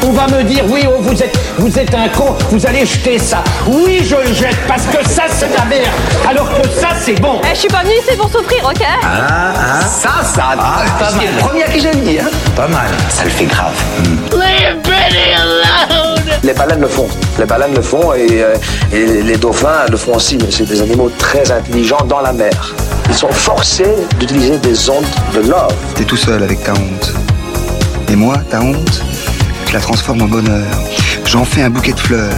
On va me dire, oui, oh, vous êtes un con, vous allez jeter ça. Oui, je le jette, parce que ça, c'est de la merde. Alors que ça, c'est bon. Je suis pas venue ici pour souffrir, ok? Ça, c'est le premier à qui j'ai dit, hein. Pas mal. Ça le fait grave. Leave Benny alone! Les baleines le font. Les baleines le font et les dauphins le font aussi. C'est des animaux très intelligents dans la mer. Ils sont forcés d'utiliser des ondes de love. T'es tout seul avec ta honte. Et moi, ta honte, je la transforme en bonheur. J'en fais un bouquet de fleurs.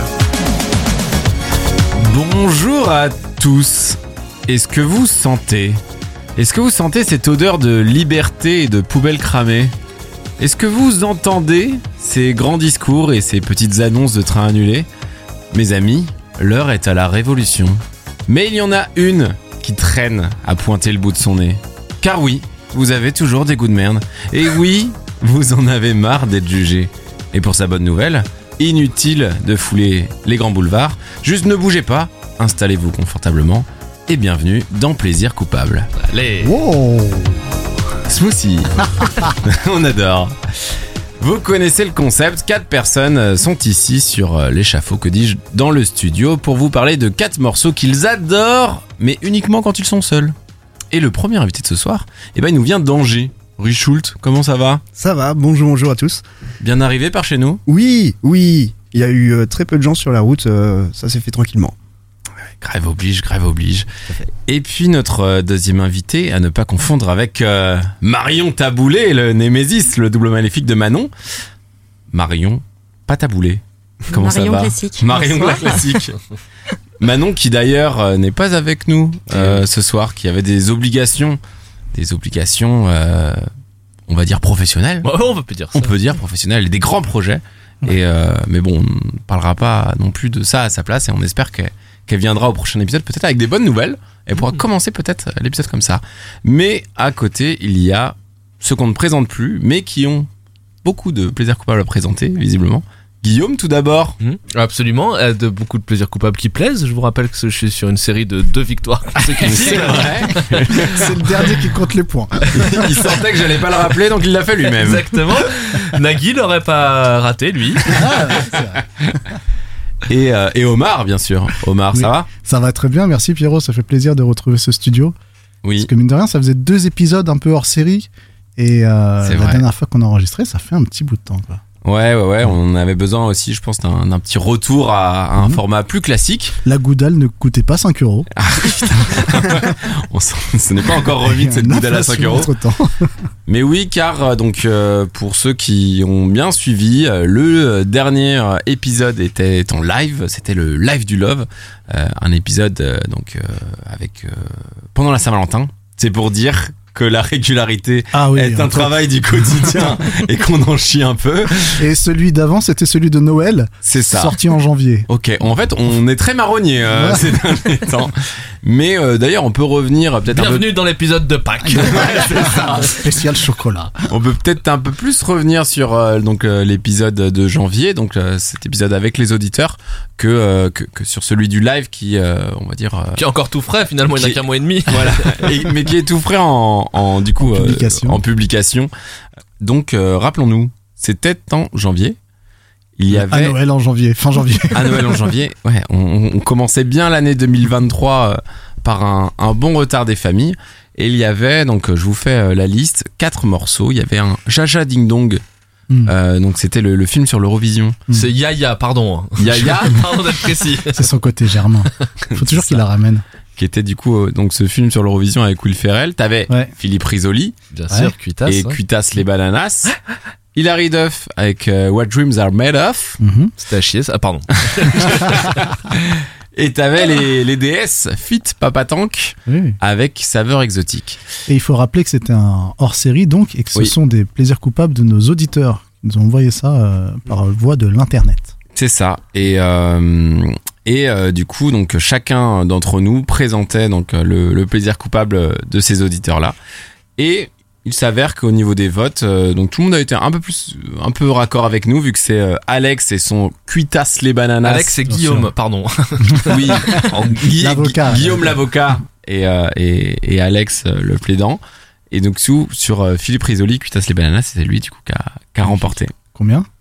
Bonjour à tous. Est-ce que vous sentez cette odeur de liberté et de poubelle cramée? Est-ce que vous entendez ces grands discours et ces petites annonces de trains annulés? Mes amis, l'heure est à la révolution. Mais il y en a une qui traîne à pointer le bout de son nez. Car oui, vous avez toujours des goûts de merde. Et oui, vous en avez marre d'être jugé. Et pour sa bonne nouvelle, inutile de fouler les grands boulevards. Juste ne bougez pas, installez-vous confortablement et bienvenue dans Plaisir Coupable. Allez. Wow. Smoothie. On adore. Vous connaissez le concept, 4 personnes sont ici sur l'échafaud, que dis-je, dans le studio pour vous parler de 4 morceaux qu'ils adorent, mais uniquement quand ils sont seuls. Et le premier invité de ce soir, il nous vient d'Angers. Richoult, comment ça va? Ça va, bonjour à tous. Bien arrivé par chez nous? Oui, il y a eu très peu de gens sur la route, ça s'est fait tranquillement. Grève oblige. Et puis notre deuxième invité, à ne pas confondre avec Marion Taboulé, le Némésis, le double maléfique de Manon. Marion, pas Taboulé. Comment Marion ça va? Classique. Marion la classique. Manon qui d'ailleurs n'est pas avec nous ce soir, qui avait des obligations, on va dire professionnelles. On peut dire ça. On peut dire professionnelles et des grands projets. Et mais bon, on ne parlera pas non plus de ça à sa place et on espère qu'elle viendra au prochain épisode, peut-être avec des bonnes nouvelles. Elle pourra commencer peut-être l'épisode comme ça. Mais à côté, il y a ceux qu'on ne présente plus, mais qui ont beaucoup de plaisir coupable à présenter, visiblement. Guillaume, tout d'abord. Absolument, de beaucoup de plaisirs coupables qui plaisent. Je vous rappelle que je suis sur une série de 2 victoires. C'est vrai. C'est le dernier qui compte les points. Il sentait que j'allais pas le rappeler, donc il l'a fait lui-même. Exactement. Nagui l'aurait pas raté, lui. Et Omar, bien sûr. Omar, oui. Ça va? Ça va très bien, merci Pierrot, ça fait plaisir de retrouver ce studio. Oui. Parce que mine de rien, ça faisait 2 épisodes un peu hors série. Et la dernière fois qu'on a enregistré, ça fait un petit bout de temps, quoi. Ouais, on avait besoin aussi, je pense, d'un petit retour à un format plus classique. La Goudale ne coûtait pas 5 €. Ah, putain. Ce n'est pas encore remis de cette Goudale à 5 €. Mais oui, car pour ceux qui ont bien suivi, le dernier épisode était en live, c'était le live du Love, un épisode avec pendant la Saint-Valentin. C'est pour dire que la régularité est un travail du quotidien et qu'on en chie un peu. Et celui d'avant, c'était celui de Noël. C'est ça. Sorti en janvier. Ok. En fait, on est très marronnier ces derniers temps. Mais d'ailleurs, on peut revenir peut-être Bienvenue dans l'épisode de Pâques. C'est ça. Spécial chocolat. On peut peut-être un peu plus revenir sur l'épisode de janvier, donc cet épisode avec les auditeurs, que sur celui du live qui, on va dire... qui est encore tout frais, finalement, il n'a qu'un mois et demi. Voilà. Mais qui est tout frais en publication. Donc, rappelons-nous, c'était en janvier. Il y avait... À Noël en janvier, fin janvier. À Noël en janvier, ouais. On commençait bien l'année 2023 par un bon retard des familles. Et il y avait, donc je vous fais la liste, 4 morceaux. Il y avait un Jaja Ding Dong. Donc c'était le film sur l'Eurovision. C'est Yaya, pardon. Yaya, pardon d'être précis. C'est son côté germain. Faut toujours qu'il la ramène. Qui était du coup donc ce film sur l'Eurovision avec Will Ferrell. T'avais Philippe Risoli, bien sûr, Cuitas, et Cuitas les bananas. Hilary Duff avec What Dreams Are Made Of. C'était à chier ça. Ah, pardon. Et t'avais les DS Fit Papa Tank avec saveur exotique. Et il faut rappeler que c'était un hors-série donc et que ce sont des plaisirs coupables de nos auditeurs qui nous ont envoyé ça par voie de l'internet. C'est ça. Et du coup donc chacun d'entre nous présentait donc le plaisir coupable de ces auditeurs là. Et il s'avère qu'au niveau des votes, donc tout le monde a été un peu raccord avec nous, vu que c'est Alex et son Cuitas les bananas. Alex et Guillaume, pardon. Oui, l'avocat. Guillaume l'avocat et Alex le plaidant. Et donc sur Philippe Risoli, Cuitas les bananas, c'était lui du coup qui a remporté. Combien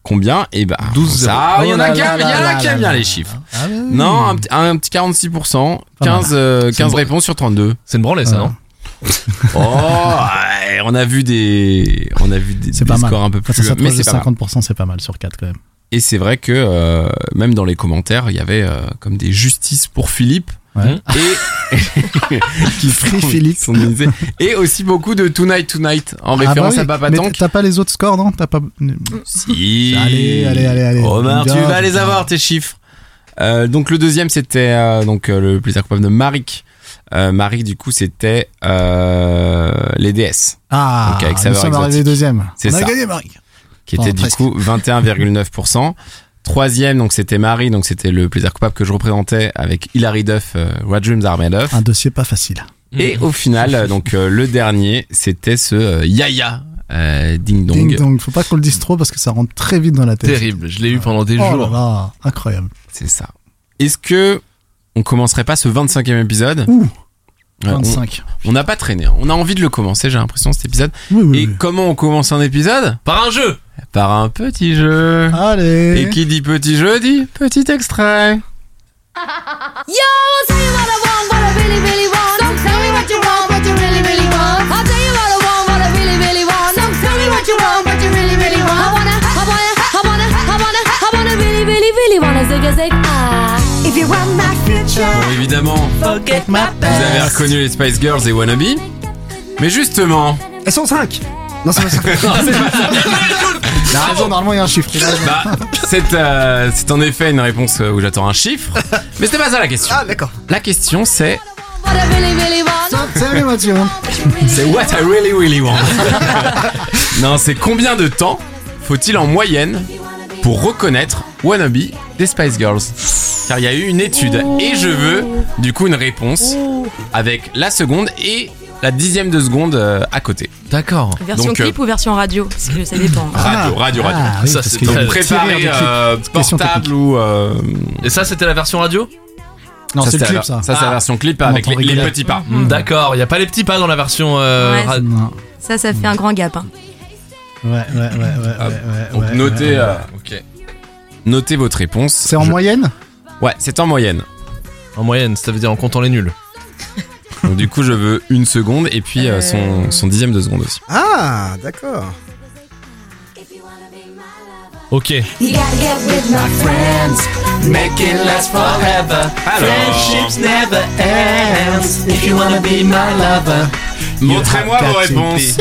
combien? Et bah 12 ça, il y en a Oh qui là là aiment bien là les là. chiffres. Ah, bah oui. Non, un petit 46%, 15 bon. réponses sur 32. C'est une branlée, ça, non? Oh, ouais, on a vu des C'est pas mal. scores un peu plus, Quand ça mais s'approche de c'est pas mal. 50%, c'est pas mal sur 4 quand même. Et c'est vrai que même dans les commentaires, il y avait comme des justices pour Philippe. Ouais. Et qui Free Philippe. sont disés. Et aussi beaucoup de Tonight en Ah référence bah oui. à Papa Mais Tank. t'as pas les autres scores, non? T'as pas. Si. Allez. Omar, tu Bien, vas les bien. avoir tes chiffres. Donc le deuxième c'était le plaisir coupable de Marik. Marik du coup c'était les DS Ah, Donc, avec nous saveur sommes arrivés exotique. deuxième. C'est On a ça. gagné, Marie. qui était du presque. coup 21,9%. Troisième donc c'était Marie, donc c'était le plaisir coupable que je représentais avec Hilary Duff, What Dreams Are Made Of. Un dossier pas facile. Et au final donc le dernier c'était ce Yaya Ding Dong. Ding dong. Faut pas qu'on le dise trop parce que ça rentre très vite dans la tête. Terrible, je l'ai eu pendant des Oh jours. là là, incroyable. C'est ça. Est-ce que on commencerait pas ce 25e épisode? Ouh, Ouais, 25. on n'a pas traîné, hein. On a envie de le commencer, j'ai l'impression, cet épisode. Oui. Et comment on commence un épisode? Par un jeu. Par un petit jeu. Allez. Et qui dit petit jeu dit petit extrait. Yo, I'll tell you what I want, what I really, really want. Don't tell me what you want, what you really, really want. I'll tell you what I want, what I really, really want. Don't tell me what you want, what you really, really want. I wanna really, really, really wanna zig a zig. Ah. If you want my future, Bon, évidemment, forget my vous avez past. reconnu les Spice Girls et Wannabe. Mais justement, Elles sont 5. Non, c'est pas ça. Il a raison, normalement il y a un chiffre. bah, c'est en effet une réponse où j'attends un chiffre. Mais c'était pas ça la question. Ah, d'accord. La question c'est What I really, really want. Salut Mathieu. c'est what I really, really want. Non, c'est combien de temps faut-il en moyenne pour reconnaître Wannabe des Spice Girls? Car il y a eu une étude et je veux du coup une réponse avec la seconde et la dixième de seconde à côté. D'accord. Version Donc, clip ou version radio? Parce que ça dépend. Radio. Ah, oui, Ça, parce c'est qu'il y a très des Préparé tirés de clips. Question portable technique. ou Et ça, c'était la version radio? Non, c'est le c'était clip ça. c'est la version clip On avec entend les rigoler. petits pas. D'accord, il y a pas les petits pas dans la version Ouais, Non. Ça fait un grand gap. Hein. Ouais. Donc notez Ok. notez votre réponse. C'est en moyenne? Ouais, c'est en moyenne. En moyenne, ça veut dire en comptant les nuls. Donc du coup, je veux une seconde et puis son dixième de seconde aussi. Ah, d'accord. Ok. You gotta get with my friends. Make it last forever. Friendships never ends. If you wanna be my lover. Montrez-moi vos réponses.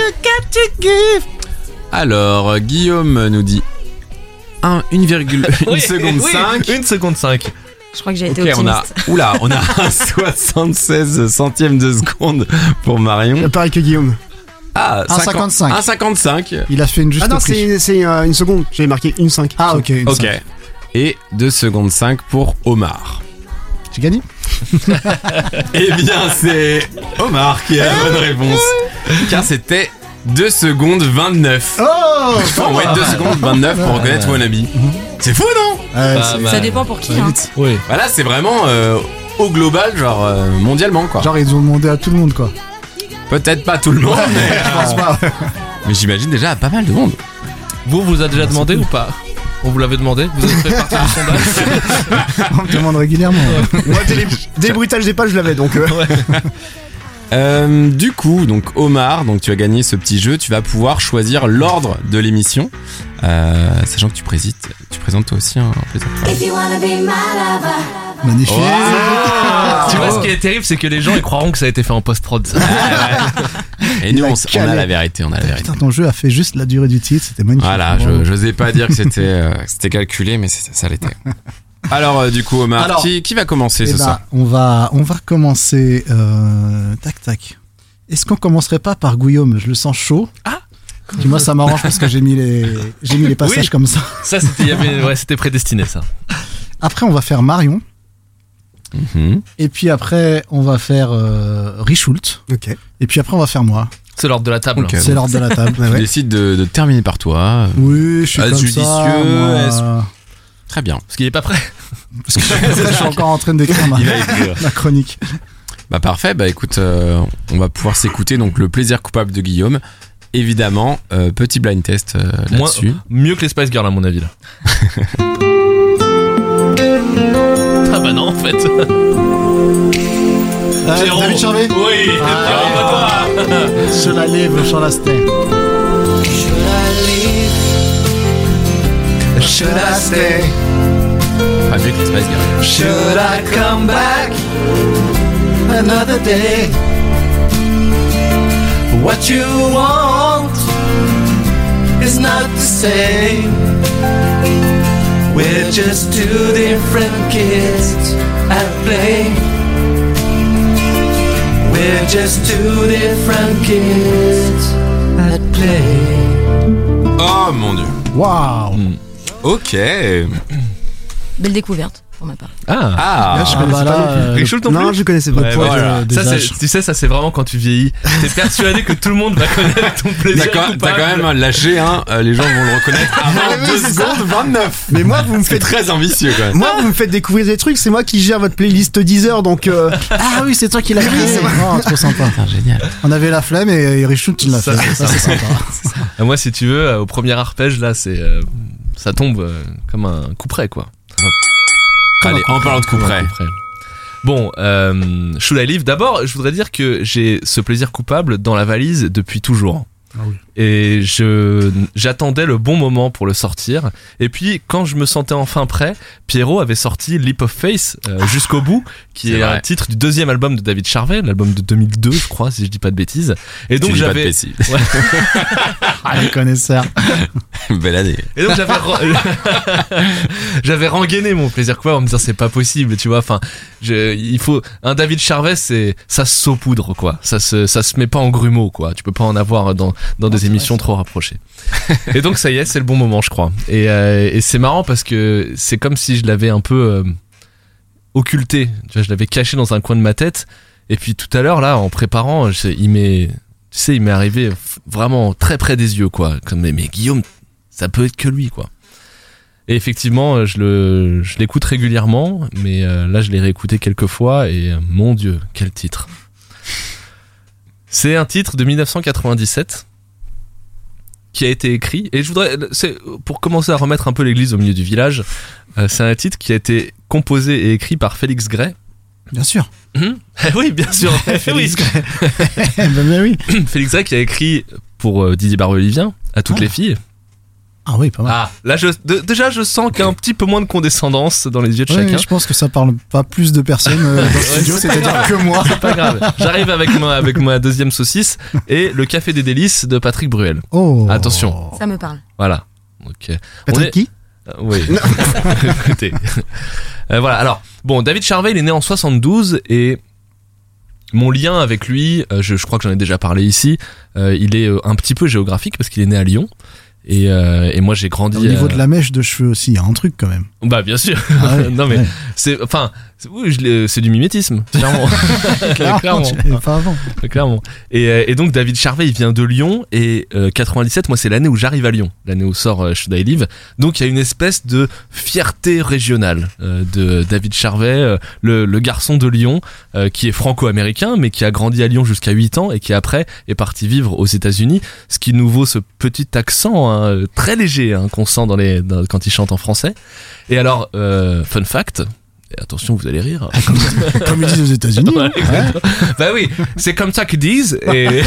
Alors, Guillaume nous dit 1 seconde 5. 1 seconde 5. Je crois que j'ai Ok, été on a optimiste. on a un 76 centièmes de seconde pour Marion. Pareil que Guillaume. Ah, 1,55. 1,55. Il a fait une juste Ah non, prise. c'est une seconde. J'avais marqué une 5. Ah, ok. une Ok. cinq. Et 2 secondes 5 pour Omar. J'ai gagné? Eh bien, c'est Omar qui a la bonne réponse. Car c'était 2 secondes 29. Oh! Enfin, ouais, 2 secondes 29 pour reconnaître Wannabe. C'est fou, non? Ça dépend pour qui. Hein. Oui. Voilà, c'est vraiment au global, genre mondialement, quoi. Genre, ils ont demandé à tout le monde, quoi. Peut-être pas tout le monde, mais, Je pense pas. mais j'imagine déjà à pas mal de monde. Vous a déjà demandé ou pas? On vous l'avait demandé? Vous avez fait partie du sondage? On me demande régulièrement. Moi, dès le bruitage des pages, je l'avais donc. Du coup, donc Omar, donc tu as gagné ce petit jeu, tu vas pouvoir choisir l'ordre de l'émission, sachant que tu présentes toi aussi un plaisir. If you wanna be my lover. Magnifique. Tu vois, ce qui est terrible, c'est que les gens ils croiront que ça a été fait en post-prod. Ça. Et nous, Il a on a calé. la vérité, Putain, ton jeu a fait juste la durée du titre, c'était magnifique. Voilà, Bravo. je n'osais pas dire que c'était calculé, mais ça l'était. Alors, du coup, Omar, Alors, qui va commencer Eh ce ben, soir? on va commencer. Tac. Est-ce qu'on commencerait pas par Guillaume? Je le sens chaud. Ah. Puis moi, ça m'arrange parce que j'ai mis les passages Oui. comme ça. Ça, c'était prédestiné, ça. Après, on va faire Marion. Mhm. Et puis après, on va faire Richoult. Ok. Et puis après, on va faire moi. C'est l'ordre de la table. Ok. C'est l'ordre de la table. Tu décides de terminer par toi. Oui, je suis comme Judicieux, ça. moi. est-ce- Très bien. Parce qu'il est pas prêt. Parce que je suis encore en train d'écrire ma chronique. Bah parfait, bah écoute, on va pouvoir s'écouter donc le plaisir coupable de Guillaume évidemment, petit blind test là-dessus. Mieux que les Spice Girls à mon avis là. Ah bah non en fait. David Charvet. Oui. Pierrot, pas toi. Should I live or shall I stay? Should I stay? Pas mieux que les Spice Girls. Should I come back another day? What you want is not the same. We're just two different kids at play. We're just two different kids at play. Oh mon dieu. Waouh. Ok. Belle découverte pour ma part. Ah. Là, je connaissais pas. Richoul non plus. Non, je connaissais pas. Ouais, voilà. Ça, tu sais, ça c'est vraiment quand tu vieillis. T'es persuadé que tout le monde va connaître ton plaisir coupable. T'as quand même lâché, hein. Les gens vont le reconnaître avant 2 secondes 29. Mais moi, vous me C'est faites très ambitieux quand même. Moi, vous me faites découvrir des trucs. C'est moi qui gère votre playlist Deezer, donc. Ah oui, c'est toi qui l'as créé. Oh, trop sympa. Génial. On avait la flemme et Richoult, tu l'as fait. Ça, c'est sympa. Moi, si tu veux, au premier arpège là, c'est ça tombe comme un couperet quoi. Allez, en parlant de couperet. Bon, Should I Live. D'abord, je voudrais dire que j'ai ce plaisir coupable dans la valise depuis toujours. Ah oui. Et j'attendais le bon moment pour le sortir. Et puis, quand je me sentais enfin prêt, Pierrot avait sorti Leap of Faith jusqu'au bout, qui est un titre du deuxième album de David Charvet, l'album de 2002, je crois, si je dis pas de bêtises. Et donc j'avais. Ouais. Les connaisseurs. Belle année. Et donc j'avais rengainé mon plaisir coupable en me disant c'est pas possible, tu vois. Enfin, il faut un David Charvet, ça se saupoudre quoi. Ça se met pas en grumeaux quoi. Tu peux pas en avoir dans des émissions trop rapprochées. Et donc ça y est, c'est le bon moment je crois. Et c'est marrant parce que c'est comme si je l'avais un peu occulté. Tu vois, je l'avais caché dans un coin de ma tête. Et puis tout à l'heure là, en préparant, il m'est arrivé vraiment très près des yeux quoi. Comme mais Guillaume, ça peut être que lui quoi. Et effectivement, je l'écoute régulièrement, mais là je l'ai réécouté quelques fois et mon Dieu, quel titre. C'est un titre de 1997 qui a été écrit, et c'est pour commencer à remettre un peu l'église au milieu du village, c'est un titre qui a été composé et écrit par Félix Gray. Bien sûr. Oui, bien sûr. Félix Gray. Ben oui. Félix Gray qui a écrit pour Didier Barbelivien, À toutes les filles. Ah oui, pas mal. Ah, là, déjà, je sens qu'il y a un petit peu moins de condescendance dans les yeux de chacun. Je pense que ça parle pas plus de personnes dans le studio, c'est-à-dire que moi. C'est pas grave. J'arrive avec ma deuxième saucisse et le café des délices de Patrick Bruel. Oh. Attention. Ça me parle. Voilà. Ok. Patrick qui Oui. Écoutez. Voilà. Alors, bon, David Charvet, il est né en 72 et mon lien avec lui, je crois que j'en ai déjà parlé ici, il est un petit peu géographique parce qu'il est né à Lyon. Et moi j'ai grandi au niveau de la mèche de cheveux aussi, il y a un truc quand même. Bah bien sûr. Ah ouais, non mais ouais. c'est du mimétisme, clairement. Clairement. Pas avant. Clairement. Et donc David Charvet, il vient de Lyon et 97, moi c'est l'année où j'arrive à Lyon, l'année où sort Should I Live. Donc il y a une espèce de fierté régionale de David Charvet, le garçon de Lyon qui est franco-américain mais qui a grandi à Lyon jusqu'à 8 ans et qui après est parti vivre aux États-Unis, ce qui nous vaut ce petit accent très léger qu'on sent quand il chante en français. Et alors fun fact, et attention vous allez rire, comme ils disent aux États-Unis. Ouais, bah oui, c'est comme ça qu'ils disent.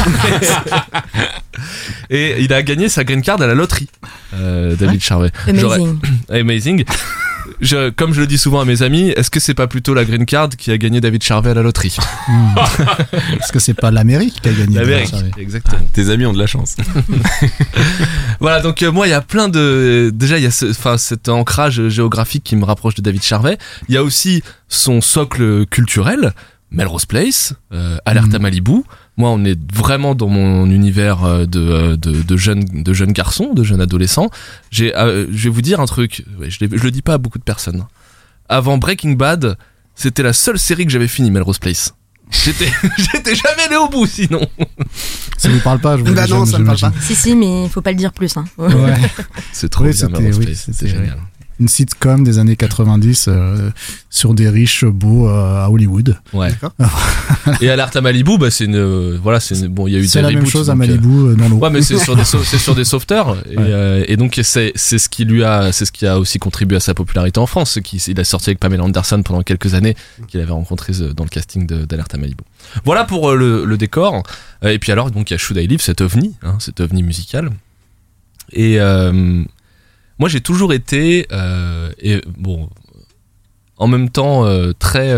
Et il a gagné sa green card à la loterie, David Charvet. Amazing. Comme je le dis souvent à mes amis, est-ce que c'est pas plutôt la green card qui a gagné David Charvet à la loterie? Est-ce que c'est pas l'Amérique qui a gagné? L'Amérique, exactement. Tes amis ont de la chance. Voilà, donc moi il y a plein de... Déjà il y a cet ancrage géographique qui me rapproche de David Charvet. Il y a aussi son socle culturel, Melrose Place, Alerte à Malibu. Moi, on est vraiment dans mon univers de jeunes garçons, de jeunes adolescents. Je vais vous dire un truc, je le dis pas à beaucoup de personnes. Avant Breaking Bad, c'était la seule série que j'avais fini, Melrose Place. J'étais jamais allé au bout, sinon. Ça vous parle pas, je vous Bah non, ça me parle pas. Si, mais il faut pas le dire plus. Hein. Ouais. C'est trop bien, Melrose Place. C'était génial. une sitcom des années 90 sur des riches beaux à Hollywood. Ouais. Et Alerte à Malibu, bah c'est bon, il y a eu C'est des la même reboots, chose à donc, Malibu dans l'eau. Ouais, mais c'est sur des sauveteurs et donc c'est ce qui a aussi contribué à sa popularité en France. Il a sorti avec Pamela Anderson pendant quelques années, qu'il avait rencontré dans le casting d'Alerte à Malibu. Voilà pour le décor. Et puis alors donc il y a Should I Live, cet ovni musical. Et moi j'ai toujours été et bon en même temps très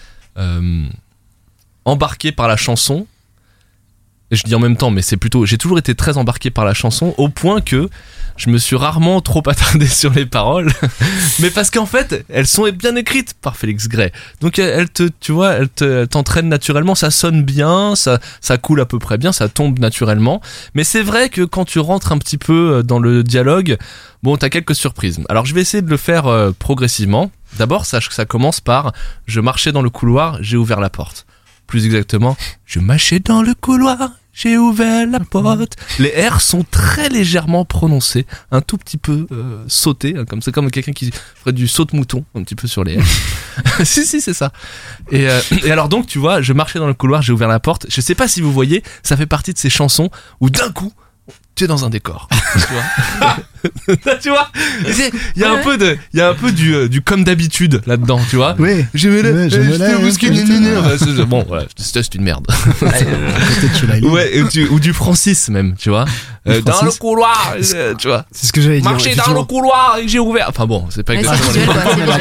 embarqué par la chanson. Et je dis en même temps, mais c'est plutôt j'ai toujours été très embarqué par la chanson au point que je me suis rarement trop attardé sur les paroles, mais parce qu'en fait elles sont bien écrites par Félix Gray, donc elles t'entraînent naturellement, ça sonne bien, ça coule à peu près bien, ça tombe naturellement, mais c'est vrai que quand tu rentres un petit peu dans le dialogue, bon, t'as quelques surprises. Alors je vais essayer de le faire progressivement. D'abord, sache que ça commence par je marchais dans le couloir, j'ai ouvert la porte. Plus exactement, je marchais dans le couloir, j'ai ouvert la porte. Les R sont très légèrement prononcés, un tout petit peu sautés, hein, c'est comme quelqu'un qui ferait du saute-mouton, un petit peu sur les R. si, c'est ça. Et alors donc, tu vois, je marchais dans le couloir, j'ai ouvert la porte. Je sais pas si vous voyez, ça fait partie de ces chansons où d'un coup, tu es dans un décor. Tu vois, il y a un peu du comme d'habitude là-dedans, tu vois. Oui. Je me lève. Bon, voilà, c'est une merde. Ouais, ou du Francis même, tu vois. Dans le couloir, tu vois. C'est ce que j'allais dire. Marcher dans le couloir et j'ai ouvert. Enfin bon, c'est pas exactement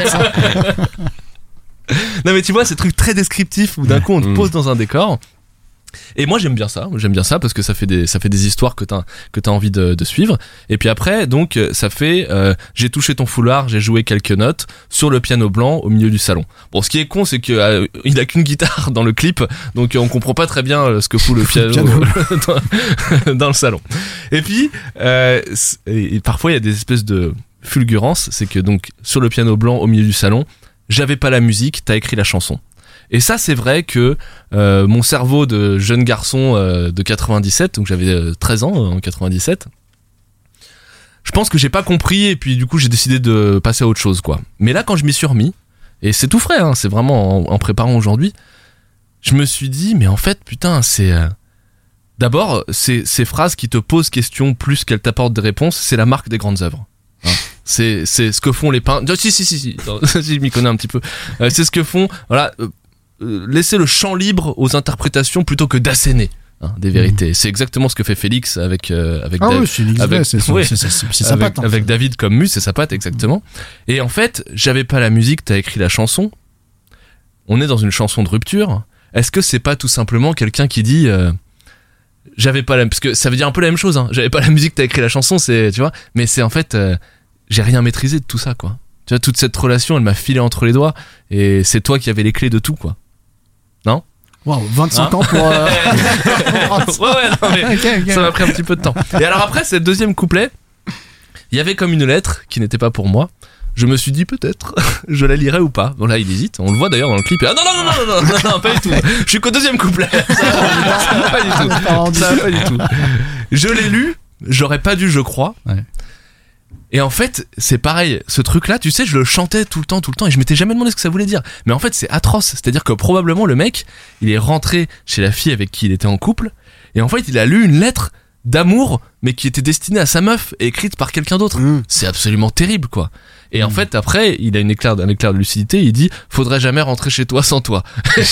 Non mais tu vois, ces trucs très descriptifs où d'un coup on te pose dans un décor. Et moi j'aime bien ça parce que ça fait des histoires que t'as envie de suivre. Et puis après donc ça fait j'ai touché ton foulard, j'ai joué quelques notes sur le piano blanc au milieu du salon. Bon, ce qui est con c'est que il a qu'une guitare dans le clip, donc on comprend pas très bien ce que fout le piano dans le salon. Et puis et parfois il y a des espèces de fulgurances, c'est que donc sur le piano blanc au milieu du salon, j'avais pas la musique, t'as écrit la chanson. Et ça, c'est vrai que mon cerveau de jeune garçon de 97, donc j'avais 13 ans en 97, je pense que j'ai pas compris et puis du coup j'ai décidé de passer à autre chose, quoi. Mais là, quand je m'y suis remis, et c'est tout frais, hein, c'est vraiment en préparant aujourd'hui, je me suis dit, mais en fait, putain, c'est... D'abord, ces phrases qui te posent question plus qu'elles t'apportent des réponses, c'est la marque des grandes œuvres. Hein. C'est ce que font les peintres. Si, je m'y connais un petit peu. C'est ce que font... Voilà... laisser le champ libre aux interprétations plutôt que d'asséner des vérités. C'est exactement ce que fait Félix avec avec David comme muse, c'est sa patte exactement. Et en fait, j'avais pas la musique, t'as écrit la chanson. On est dans une chanson de rupture. Est-ce que c'est pas tout simplement quelqu'un qui dit j'avais pas la, parce que ça veut dire un peu la même chose, hein. J'avais pas la musique, t'as écrit la chanson, c'est, tu vois, mais c'est en fait j'ai rien maîtrisé de tout ça, quoi. Tu vois, toute cette relation, elle m'a filé entre les doigts et c'est toi qui avais les clés de tout, quoi. Non? Wow, 25 ans pour... ouais, non, mais okay. Ça m'a pris un petit peu de temps. Et alors après, c'est le deuxième couplet. Il y avait comme une lettre qui n'était pas pour moi. Je me suis dit peut-être, je la lirai ou pas. Bon là, il hésite. On le voit d'ailleurs dans le clip. Ah non, pas du tout. Je suis qu'au deuxième couplet. Ça va pas du tout. Je l'ai lu. J'aurais pas dû, je crois. Ouais. Et en fait, c'est pareil, ce truc-là, tu sais, je le chantais tout le temps, et je m'étais jamais demandé ce que ça voulait dire. Mais en fait, c'est atroce. C'est-à-dire que probablement le mec, il est rentré chez la fille avec qui il était en couple, et en fait, il a lu une lettre d'amour, mais qui était destinée à sa meuf, et écrite par quelqu'un d'autre. C'est absolument terrible, quoi. Et en fait, après, il a un éclair de lucidité, il dit, faudrait jamais rentrer chez toi sans toi.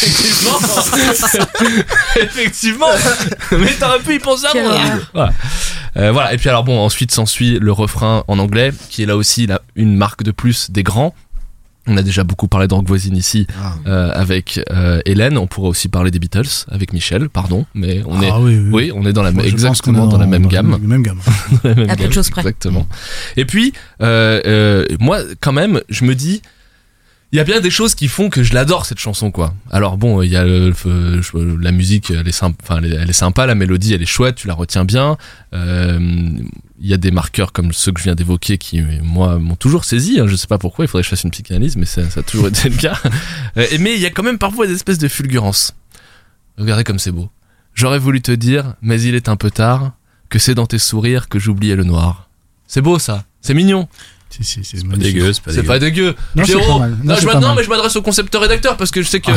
Effectivement. Mais t'aurais pu y penser avant. Voilà. Et puis alors bon, ensuite s'ensuit le refrain en anglais, qui est là aussi une marque de plus des grands. On a déjà beaucoup parlé d'Orgue Voisine ici, avec Hélène. On pourrait aussi parler des Beatles avec Michel, pardon, mais on est, oui, on est dans exactement dans la même gamme. À peu de choses près. Exactement. Et puis, moi, quand même, je me dis, il y a bien des choses qui font que je l'adore, cette chanson, quoi. Alors bon, il y a la musique, elle est sympa, la mélodie, elle est chouette, tu la retiens bien. Il y a des marqueurs comme ceux que je viens d'évoquer qui, moi, m'ont toujours saisi. Je sais pas pourquoi, il faudrait que je fasse une psychanalyse, mais ça a toujours été le cas. Mais il y a quand même parfois des espèces de fulgurances. Regardez comme c'est beau. J'aurais voulu te dire, mais il est un peu tard, que c'est dans tes sourires que j'oubliais le noir. C'est beau, ça. C'est mignon. Si, c'est pas dégueu, C'est pas dégueu. Non, c'est Pierrot, pas mal. non, mais je m'adresse au concepteur-rédacteur parce que je sais que.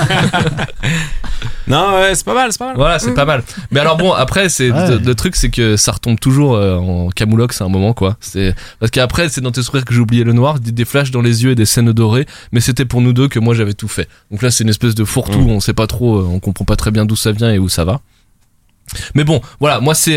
Non, ouais, c'est pas mal. Voilà, c'est pas mal. Mais alors bon, après, le truc, c'est que ça retombe toujours en camoulox à un moment, quoi. C'est parce qu'après, c'est dans tes sourires que j'ai oublié le noir, des flashs dans les yeux et des scènes dorées. Mais c'était pour nous deux que moi j'avais tout fait. Donc là, c'est une espèce de fourre-tout. On sait pas trop, on comprend pas très bien d'où ça vient et où ça va. Mais bon, voilà, moi c'est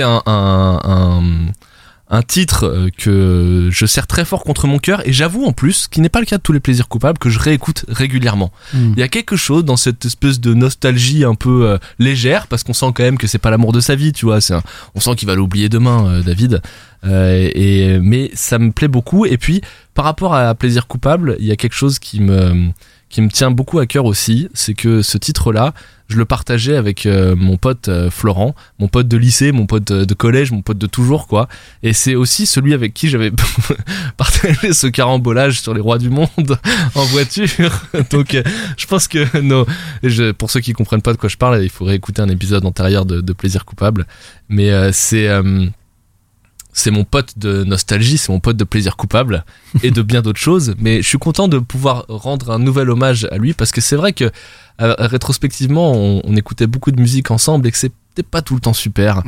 un titre que je serre très fort contre mon cœur, et j'avoue en plus, qui n'est pas le cas de tous les plaisirs coupables, que je réécoute régulièrement. Il y a quelque chose dans cette espèce de nostalgie un peu légère, parce qu'on sent quand même que c'est pas l'amour de sa vie, tu vois, on sent qu'il va l'oublier demain, David. Mais ça me plaît beaucoup. Et puis par rapport à plaisir coupable, il y a quelque chose qui me tient beaucoup à cœur aussi, c'est que ce titre-là, je le partageais avec mon pote Florent, mon pote de lycée, mon pote de collège, mon pote de toujours, quoi. Et c'est aussi celui avec qui j'avais partagé ce carambolage sur les rois du monde en voiture. Donc je pense que pour ceux qui comprennent pas de quoi je parle, il faudrait écouter un épisode antérieur de Plaisir coupable. Mais c'est mon pote de nostalgie, c'est mon pote de plaisir coupable et de bien d'autres choses. Mais je suis content de pouvoir rendre un nouvel hommage à lui, parce que c'est vrai que rétrospectivement, on écoutait beaucoup de musique ensemble et que c'était pas tout le temps super.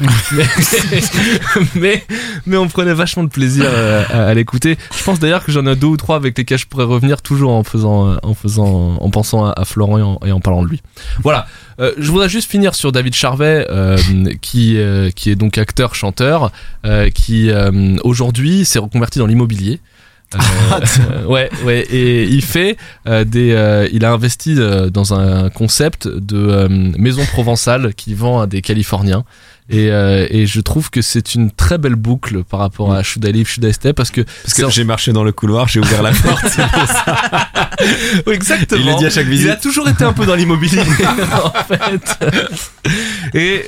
mais on prenait vachement de plaisir à l'écouter. Je pense d'ailleurs que j'en ai 2 ou 3 avec lesquels je pourrais revenir toujours en pensant à Florent et en parlant de lui. Voilà. Je voudrais juste finir sur David Charvet, qui est donc acteur, chanteur, qui aujourd'hui s'est reconverti dans l'immobilier. Ouais, et il fait il a investi dans un concept de maison provençale qui vend à des Californiens. Et je trouve que c'est une très belle boucle par rapport à Should I Live, Should I Stay, parce que j'ai marché dans le couloir, j'ai ouvert la porte, c'est pour ça. Oui, exactement. Il le dit à chaque visite. Il a toujours été un peu dans l'immobilier, en fait. Et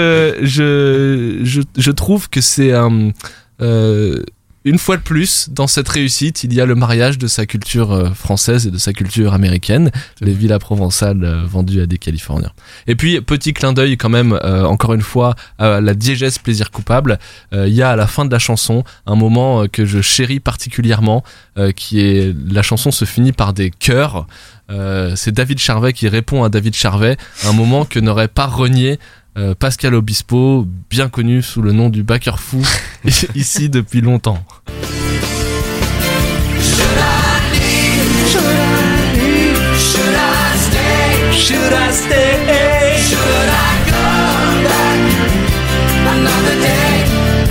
je trouve que c'est une fois de plus, dans cette réussite, il y a le mariage de sa culture française et de sa culture américaine, les villas provençales vendues à des Californiens. Et puis, petit clin d'œil quand même, encore une fois, à la diégèse plaisir coupable. Il y a à la fin de la chanson un moment que je chéris particulièrement, qui est, la chanson se finit par des chœurs. C'est David Charvet qui répond à David Charvet, un moment que n'aurait pas renié Pascal Obispo, bien connu sous le nom du backer fou ici depuis longtemps. Should I stay? Should I come back another day?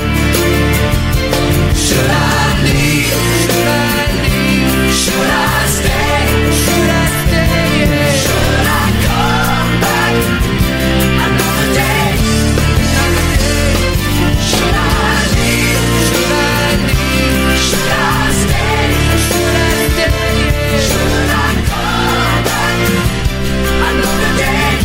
Should I leave? Should I leave? Should I stay? Should I stay? Should I come back another day? Should I leave? Should I leave? Should I stay? Should I stay? Should I come back another day?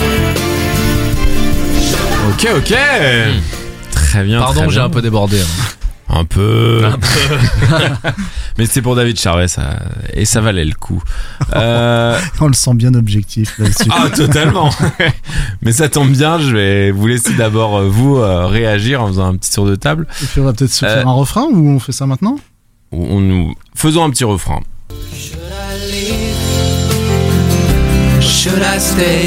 Ok. Très bien. Pardon, très j'ai bien. un peu débordé. Un peu. Mais c'est pour David Charvet, ça, et ça valait le coup. On le sent bien objectif là-dessus. Ah, totalement. Mais ça tombe bien, je vais vous laisser d'abord vous réagir en faisant un petit tour de table. Et puis on va peut-être se faire un refrain, ou on fait ça maintenant? Faisons un petit refrain. Should I leave? Should I stay?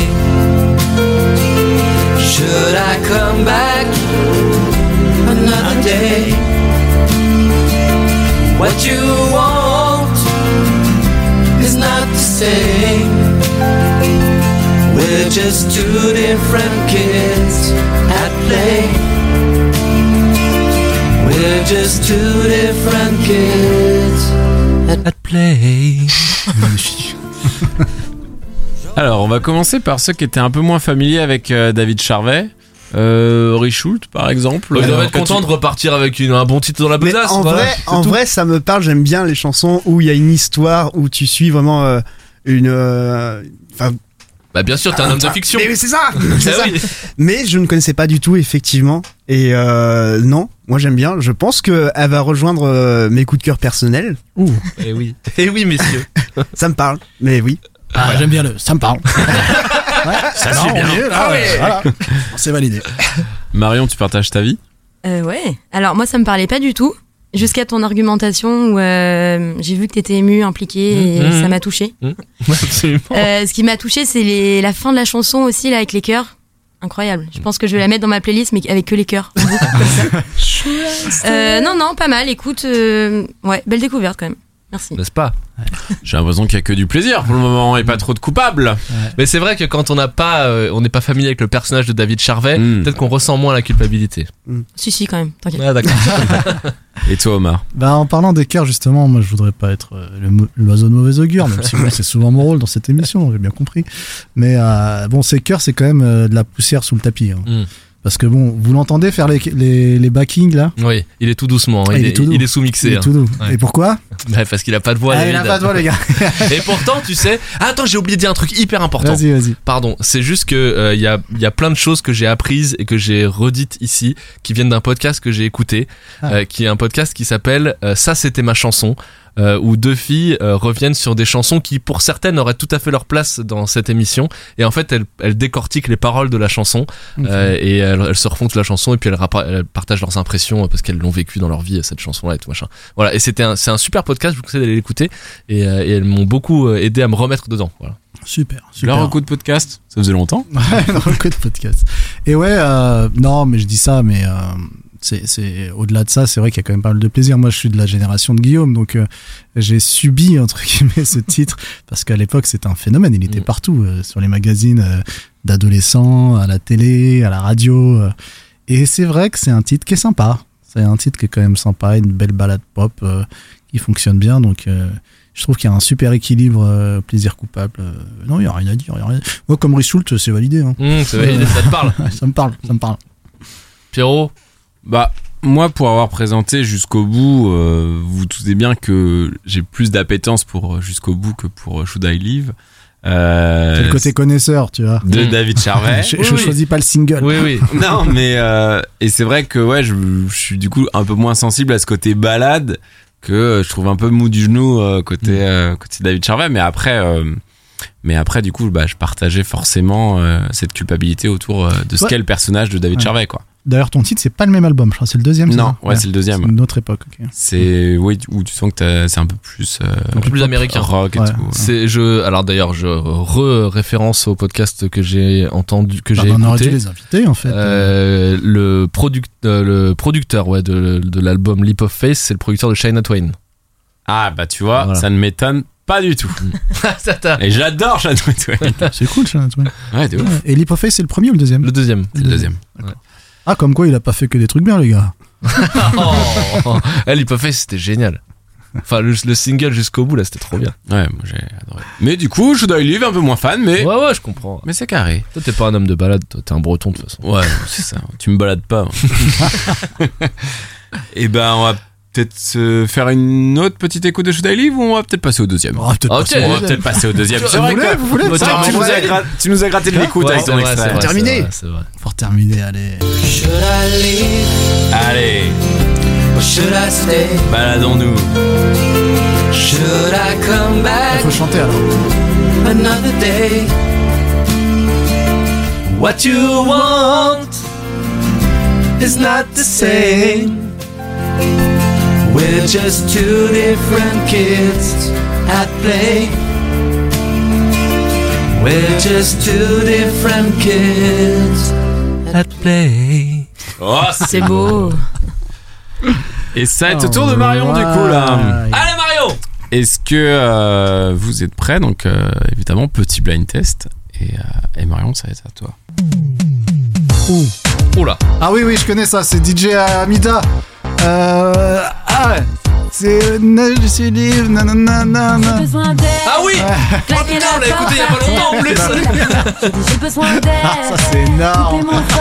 Should I come back another day? What you want is not the same. We're just two different kids at play. We're just two different kids at play. Magnifique. Alors, on va commencer par ceux qui étaient un peu moins familiers avec David Charvet. Richoult, par exemple. Ils doivent être contents de repartir avec un bon titre dans la Mais besace. en vrai, ça me parle. J'aime bien les chansons où il y a une histoire, où tu suis vraiment Bah bien sûr, t'es un homme de fiction. Mais c'est ça, c'est ça. Oui. Mais je ne connaissais pas du tout, effectivement. Et non, moi j'aime bien. Je pense qu'elle va rejoindre mes coups de cœur personnels. Ouh. Et oui, messieurs. Ça me parle, mais oui. Ah, j'aime bien ça me parle. Ouais, ça c'est bien. Voilà. C'est validé. Marion, tu partages ta vie? Ouais. Alors moi ça me parlait pas du tout. Jusqu'à ton argumentation où j'ai vu que t'étais ému, impliqué, et ça m'a touché. Absolument. Ce qui m'a touché, c'est la fin de la chanson aussi, là, avec les chœurs. Incroyable. Je pense que je vais la mettre dans ma playlist, mais avec que les chœurs. En boucle, comme ça. Non, pas mal. Écoute, ouais, belle découverte quand même. Merci. N'est-ce pas? J'ai l'impression qu'il y a que du plaisir pour le moment et pas trop de coupables. Mais c'est vrai que quand on n'a pas, on n'est pas familier avec le personnage de David Charvet, peut-être qu'on ressent moins la culpabilité. Si, quand même. T'inquiète. Ah, d'accord. Et toi, Omar? Bah, en parlant des chœurs, justement, moi je voudrais pas être l'oiseau de mauvais augure, même si bon, c'est souvent mon rôle dans cette émission, j'ai bien compris. Mais bon, ces chœurs, c'est quand même de la poussière sous le tapis. Hein. Parce que bon, vous l'entendez faire les backings là? Oui, il est tout doucement, il est sous-mixé. Il est tout doux. Ouais. Et pourquoi? Bah, parce qu'il a pas de voix. Il a pas de voix, les gars. Et pourtant, tu sais, attends, j'ai oublié de dire un truc hyper important. Vas-y. Pardon, c'est juste que il y a plein de choses que j'ai apprises et que j'ai redites ici, qui viennent d'un podcast que j'ai écouté, qui est un podcast qui s'appelle Ça c'était ma chanson. Où deux filles reviennent sur des chansons qui pour certaines auraient tout à fait leur place dans cette émission, et en fait elles décortiquent les paroles de la chanson, et elles se refont toute la chanson, et puis elles partagent leurs impressions parce qu'elles l'ont vécu dans leur vie, cette chanson là et tout machin. Voilà, et c'est un super podcast, je vous conseille d'aller l'écouter, et elles m'ont beaucoup aidé à me remettre dedans. Voilà. Super. Leur recours de podcast, ça faisait longtemps. Ouais, leur recours de podcast. Et ouais, non, mais je dis ça, mais c'est au-delà de ça, c'est vrai qu'il y a quand même pas mal de plaisir. Moi, je suis de la génération de Guillaume, donc j'ai subi entre guillemets ce titre parce qu'à l'époque c'était un phénomène. Il était partout sur les magazines d'adolescents, à la télé, à la radio. Et c'est vrai que c'est un titre qui est sympa. C'est un titre qui est quand même sympa, une belle balade pop qui fonctionne bien. Donc je trouve qu'il y a un super équilibre, plaisir coupable. Non, il y a rien à dire. Moi, comme Rich Schultz, c'est validé. Hein. C'est validé, ça te parle. Ça me parle. Pierrot? Bah, moi, pour avoir présenté Jusqu'au bout, vous doutez bien que j'ai plus d'appétence pour Jusqu'au bout que pour Should I Live. C'est le côté connaisseur, tu vois. De David Charvet. Je choisis pas le single. Oui. Non, mais et c'est vrai que ouais, je suis du coup un peu moins sensible à ce côté balade que je trouve un peu mou du genou côté David Charvet. Mais après, du coup, bah, je partageais forcément cette culpabilité autour de ce qu'est le personnage de David Charvet, quoi. D'ailleurs, ton titre, c'est pas le même album, je crois, c'est le deuxième. Non, ouais, c'est le deuxième. C'est une autre époque. Okay. C'est oui, où tu sens que c'est un peu plus américain, rock et tout. Alors d'ailleurs, je référence au podcast que j'ai entendu, que j'ai écouté. On aurait dû les inviter en fait. Le producteur, ouais, de l'album Leap of Faith, c'est le producteur de Shania Twain. Ah bah tu vois, ça ne m'étonne pas du tout. Et j'adore Shania Twain. C'est cool Shania Twain. Ouais, t'es ouf. Et Leap of Faith, c'est le premier ou le deuxième? Le deuxième. C'est le deuxième. Ouais. Ah, comme quoi il a pas fait que des trucs bien, les gars. Leap of Faith, c'était génial. Enfin, le single Jusqu'au bout, là, c'était trop bien. Ouais, moi j'ai adoré. Mais du coup, Should I Live, un peu moins fan, mais. Ouais, je comprends. Mais c'est carré. Toi, t'es pas un homme de balade, toi, t'es un breton de toute façon. Ouais, c'est ça. Tu me balades pas. Et ben, on va peut-être se faire une autre petite écoute de Should I Live ou on va peut-être passer au deuxième? On va peut-être passer au deuxième. C'est vrai que vous voulez tu nous as gratté de l'écoute avec ton extrait. Pour terminer. C'est vrai. Pour terminer, allez. Should I leave Allez, or should I stay? baladons-nous. Should I come Il back faut chanter alors. another day? What you want is not the same. We're just two different kids at play. We're just two different kids at play. Oh, C'est beau. Et ça va être au tour de Marion du coup là. Allez, Mario! Est-ce que vous êtes prêts? Donc évidemment, petit blind test. Et Marion, ça va être à toi. Oula. Ah oui, je connais ça, c'est DJ Amida. C'est je suis libre, nanana. Ah oui! Oh putain, on l'a écouté il y a pas longtemps en plus! J'ai besoin d'aide. Ça c'est énorme.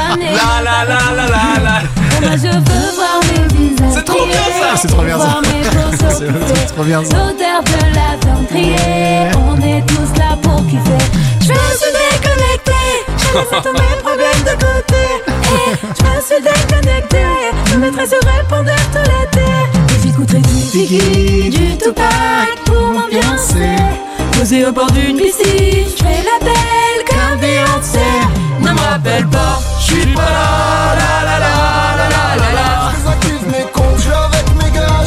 La. Je veux voir mes visages. C'est trop bien ça! C'est trop bien ça. C'est trop bien ça. L'odeur de la viande grillée. On est tous là pour kiffer. Je me suis déconnecté. J'ai laissé tous mes problèmes de côté. Je me suis déconnecté. Je mettrai sur répondeur tout l'été. Et j'écouterai du Tupac pour m'ambiancer. Posé au bord d'une piscine, je fais la belle comme Beyoncé. Ne me rappelle pas, je suis pas là, la. Je fais ça cuve mes comptes, je avec mes gars,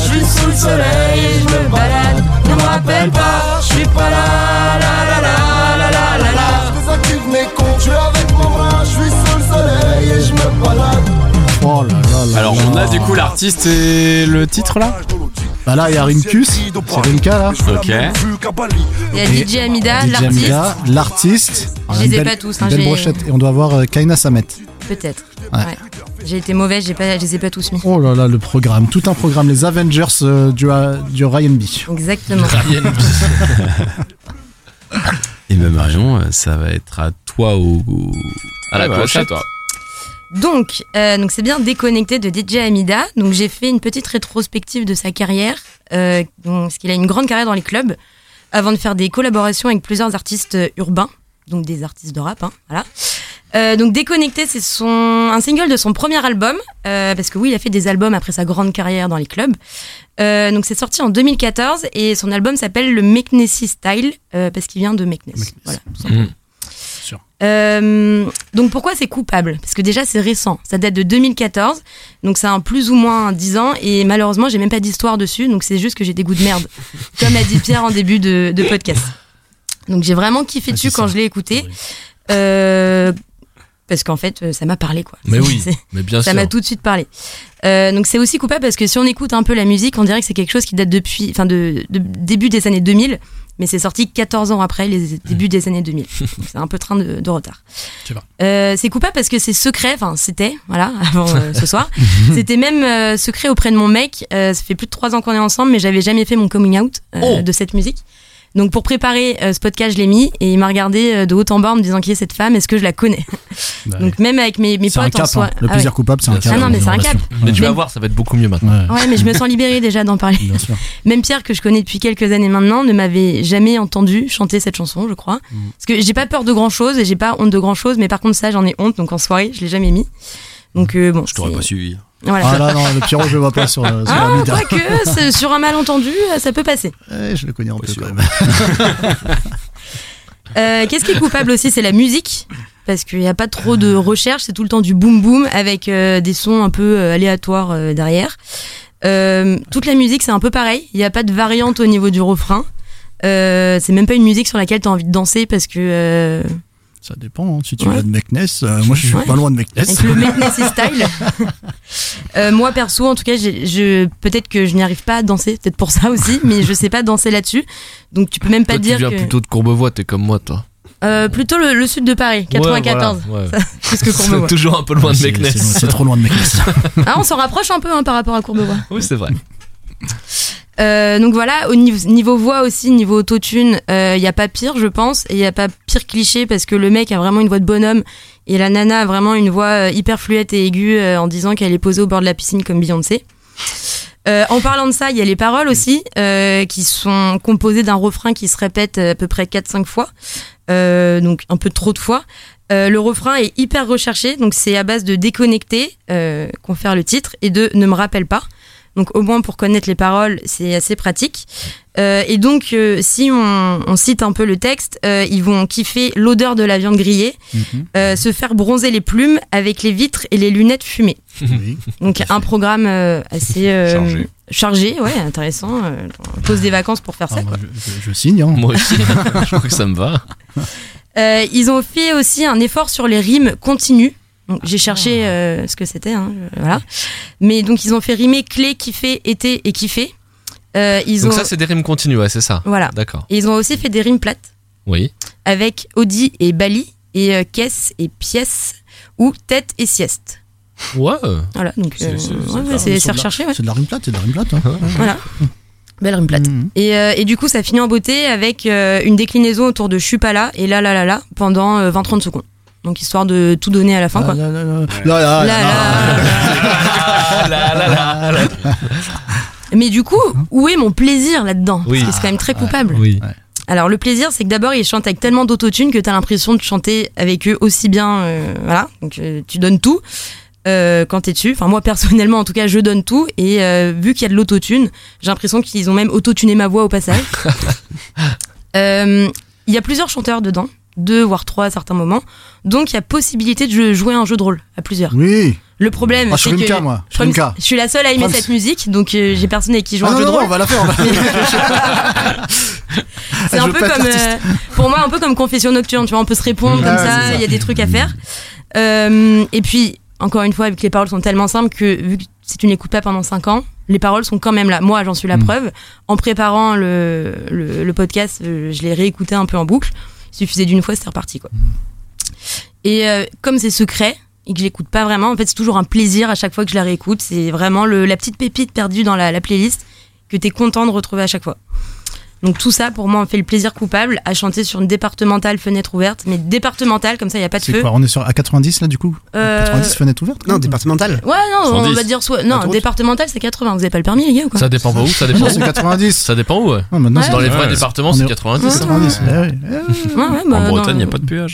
soleil et je me balade. Ne me rappelle pas, je suis pas là, la la la la la la la. Je désactive mes comptes, je suis avec mon bras, je suis sous le soleil et je me balade. Oh là là là. Alors on a du coup l'artiste et le titre là. Bah là il y a Rimkus, c'est Rimka là. Ok. Il y a DJ Amida, DJ l'artiste. Amida, l'artiste. Je les ai pas tous, hein, Belle j'ai- brochette. Et on doit avoir Kaina Samet. Peut-être. Ouais. Ouais. J'ai été mauvaise, je les ai pas tous mis. Oh là là, le programme, tout un programme, les Avengers du Ryan B. Exactement. Et ben Marion, ça va être à toi À la voilà, clochette. c'est à toi. Donc c'est bien Déconnecté de DJ Amida. Donc j'ai fait une petite rétrospective de sa carrière, parce qu'il a une grande carrière dans les clubs, avant de faire des collaborations avec plusieurs artistes urbains, donc des artistes de rap, hein, voilà. Donc Déconnecté, c'est un single de son premier album, parce que oui, il a fait des albums après sa grande carrière dans les clubs. Donc c'est sorti en 2014 et son album s'appelle le Meknessi Style, parce qu'il vient de Meknes. Voilà, tout simplement. Sûr. Donc pourquoi c'est coupable? Parce que déjà c'est récent, ça date de 2014, donc ça a plus ou moins 10 ans et malheureusement j'ai même pas d'histoire dessus, donc c'est juste que j'ai des goûts de merde, comme a dit Pierre en début de podcast. Donc j'ai vraiment kiffé dessus quand je l'ai écouté, parce qu'en fait ça m'a parlé quoi. Mais oui, mais bien ça sûr. m'a tout de suite parlé. Donc c'est aussi coupable parce que si on écoute un peu la musique, on dirait que c'est quelque chose qui date depuis, de début des années 2000. Mais c'est sorti 14 ans après les débuts des années 2000. Donc c'est un peu train de retard. C'est coupable parce que c'est secret, c'était, voilà, avant ce soir. C'était même secret auprès de mon mec. Ça fait plus de 3 ans qu'on est ensemble, mais j'avais jamais fait mon coming out de cette musique. Donc pour préparer ce podcast, je l'ai mis et il m'a regardé de haut en bas en me disant qui est cette femme, est-ce que je la connais? Donc même avec mes C'est un potes en cap, soi. hein. Le plaisir coupable, c'est un cap. Ah non, mais c'est un cap. Mais tu vas voir, ça va être beaucoup mieux maintenant. Ouais, mais je me sens libérée déjà d'en parler. Bien sûr. Même Pierre, que je connais depuis quelques années maintenant, ne m'avait jamais entendu chanter cette chanson, je crois. Parce que j'ai pas peur de grand chose et j'ai pas honte de grand chose, mais par contre, ça, j'en ai honte. Donc en soirée, je l'ai jamais mis. Donc bon. Je t'aurais pas suivi. Voilà. Ah là non, le Pierrot, je le vois pas sur la Mida. Quoique, sur un malentendu, ça peut passer. Je le connais un peu quand même. Qu'est-ce qui est coupable aussi, c'est la musique. Parce qu'il n'y a pas trop de recherche, c'est tout le temps du boom boom avec des sons un peu aléatoires derrière. Toute la musique, c'est un peu pareil. Il n'y a pas de variante au niveau du refrain. C'est même pas une musique sur laquelle tu as envie de danser parce que. Ça dépend, hein. Si tu viens de Meknes, moi je suis pas loin de Meknes. Avec le Meknessi style. Moi perso, en tout cas, peut-être que je n'y arrive pas à danser, peut-être pour ça aussi, mais je sais pas danser là-dessus. Donc tu peux même pas Toi, dire tu viens que. plutôt de Courbevoie, t'es comme moi, toi. Plutôt le sud de Paris, 94. Ouais, voilà, Plus que Courbevoie. C'est toujours un peu loin de Meknes. C'est trop loin de Meknes. Ah, on s'en rapproche un peu par rapport à Courbevoie. Oui, c'est vrai. Donc voilà, au niveau voix aussi, niveau autotune, y a pas pire, je pense, et y a pas pire cliché parce que le mec a vraiment une voix de bonhomme et la nana a vraiment une voix hyper fluette et aiguë en disant qu'elle est posée au bord de la piscine comme Beyoncé. En parlant de ça, il y a les paroles aussi qui sont composées d'un refrain qui se répète à peu près 4-5 fois, donc un peu trop de fois. Le refrain est hyper recherché, donc c'est à base de déconnecter, confère le titre, et de ne me rappelle pas. Donc au moins pour connaître les paroles, c'est assez pratique. Et donc si on cite un peu le texte, ils vont kiffer l'odeur de la viande grillée, se faire bronzer les plumes avec les vitres et les lunettes fumées. Oui. Donc un programme assez chargé, ouais, intéressant. On pose des vacances pour faire ça. Moi, je signe. Hein. Moi aussi, je crois que ça me va. Ils ont fait aussi un effort sur les rimes continues. Donc, j'ai cherché ce que c'était, voilà. Mais donc ils ont fait rimer clé, kiffer, été et kiffer. Donc ça, c'est des rimes continues, ouais, c'est ça. Voilà. D'accord. Et ils ont aussi fait des rimes plates. Oui. Avec Audi et Bali et caisse et pièce ou tête et sieste. Ouais. Voilà, donc c'est recherché. Ouais. C'est de la rime plate, c'est de la rime plate. Hein. Voilà. Belle rime plate. Et du coup, ça finit en beauté avec une déclinaison autour de je suis pas là et là pendant 20-30 secondes. Donc histoire de tout donner à la fin, quoi. Mais du coup, où est mon plaisir là-dedans? Oui. Parce que c'est quand même très coupable. Oui. Alors le plaisir, c'est que d'abord ils chantent avec tellement d'autotune que t'as l'impression de chanter avec eux aussi bien, voilà. Donc tu donnes tout quand t'es dessus. Enfin moi personnellement, en tout cas, je donne tout. Et vu qu'il y a de l'autotune, j'ai l'impression qu'ils ont même autotuné ma voix au passage. Il y a plusieurs chanteurs dedans. 2 voire 3 à certains moments. Donc il y a possibilité de jouer un jeu de rôle à plusieurs. Oui. Le problème, c'est que je suis la seule à aimer cette musique, donc j'ai personne avec qui jouer un jeu de rôle. On va la faire. C'est un peu comme, pour moi, un peu comme Confession Nocturne. Tu vois, on peut se répondre comme ça. Il y a des trucs à faire. Et puis, encore une fois, vu que les paroles sont tellement simples que vu que si tu n'écoutes pas pendant 5 ans, les paroles sont quand même là. Moi, j'en suis la preuve. En préparant le podcast, je l'ai réécouté un peu en boucle. Il suffisait d'une fois, c'était reparti, quoi. Et comme c'est secret et que je l'écoute pas vraiment, en fait, c'est toujours un plaisir à chaque fois que je la réécoute. C'est vraiment la petite pépite perdue dans la playlist que t'es content de retrouver à chaque fois. Donc tout ça, pour moi, on fait le plaisir coupable à chanter sur une départementale fenêtre ouverte, mais départementale, comme ça, il n'y a pas de feu. C'est quoi, on est sur A90 là, du coup 90 fenêtre ouverte? Non, départementale. Ouais, non, 110. On va dire soit. Non, départementale, c'est 80. Vous avez pas le permis, les gars, ou quoi? Ça dépend pas où, ça dépend. C'est 90. Ça dépend où, ouais. Non, maintenant, dans les vrais départements, c'est 90. 90. En Bretagne, il n'y a pas de péage.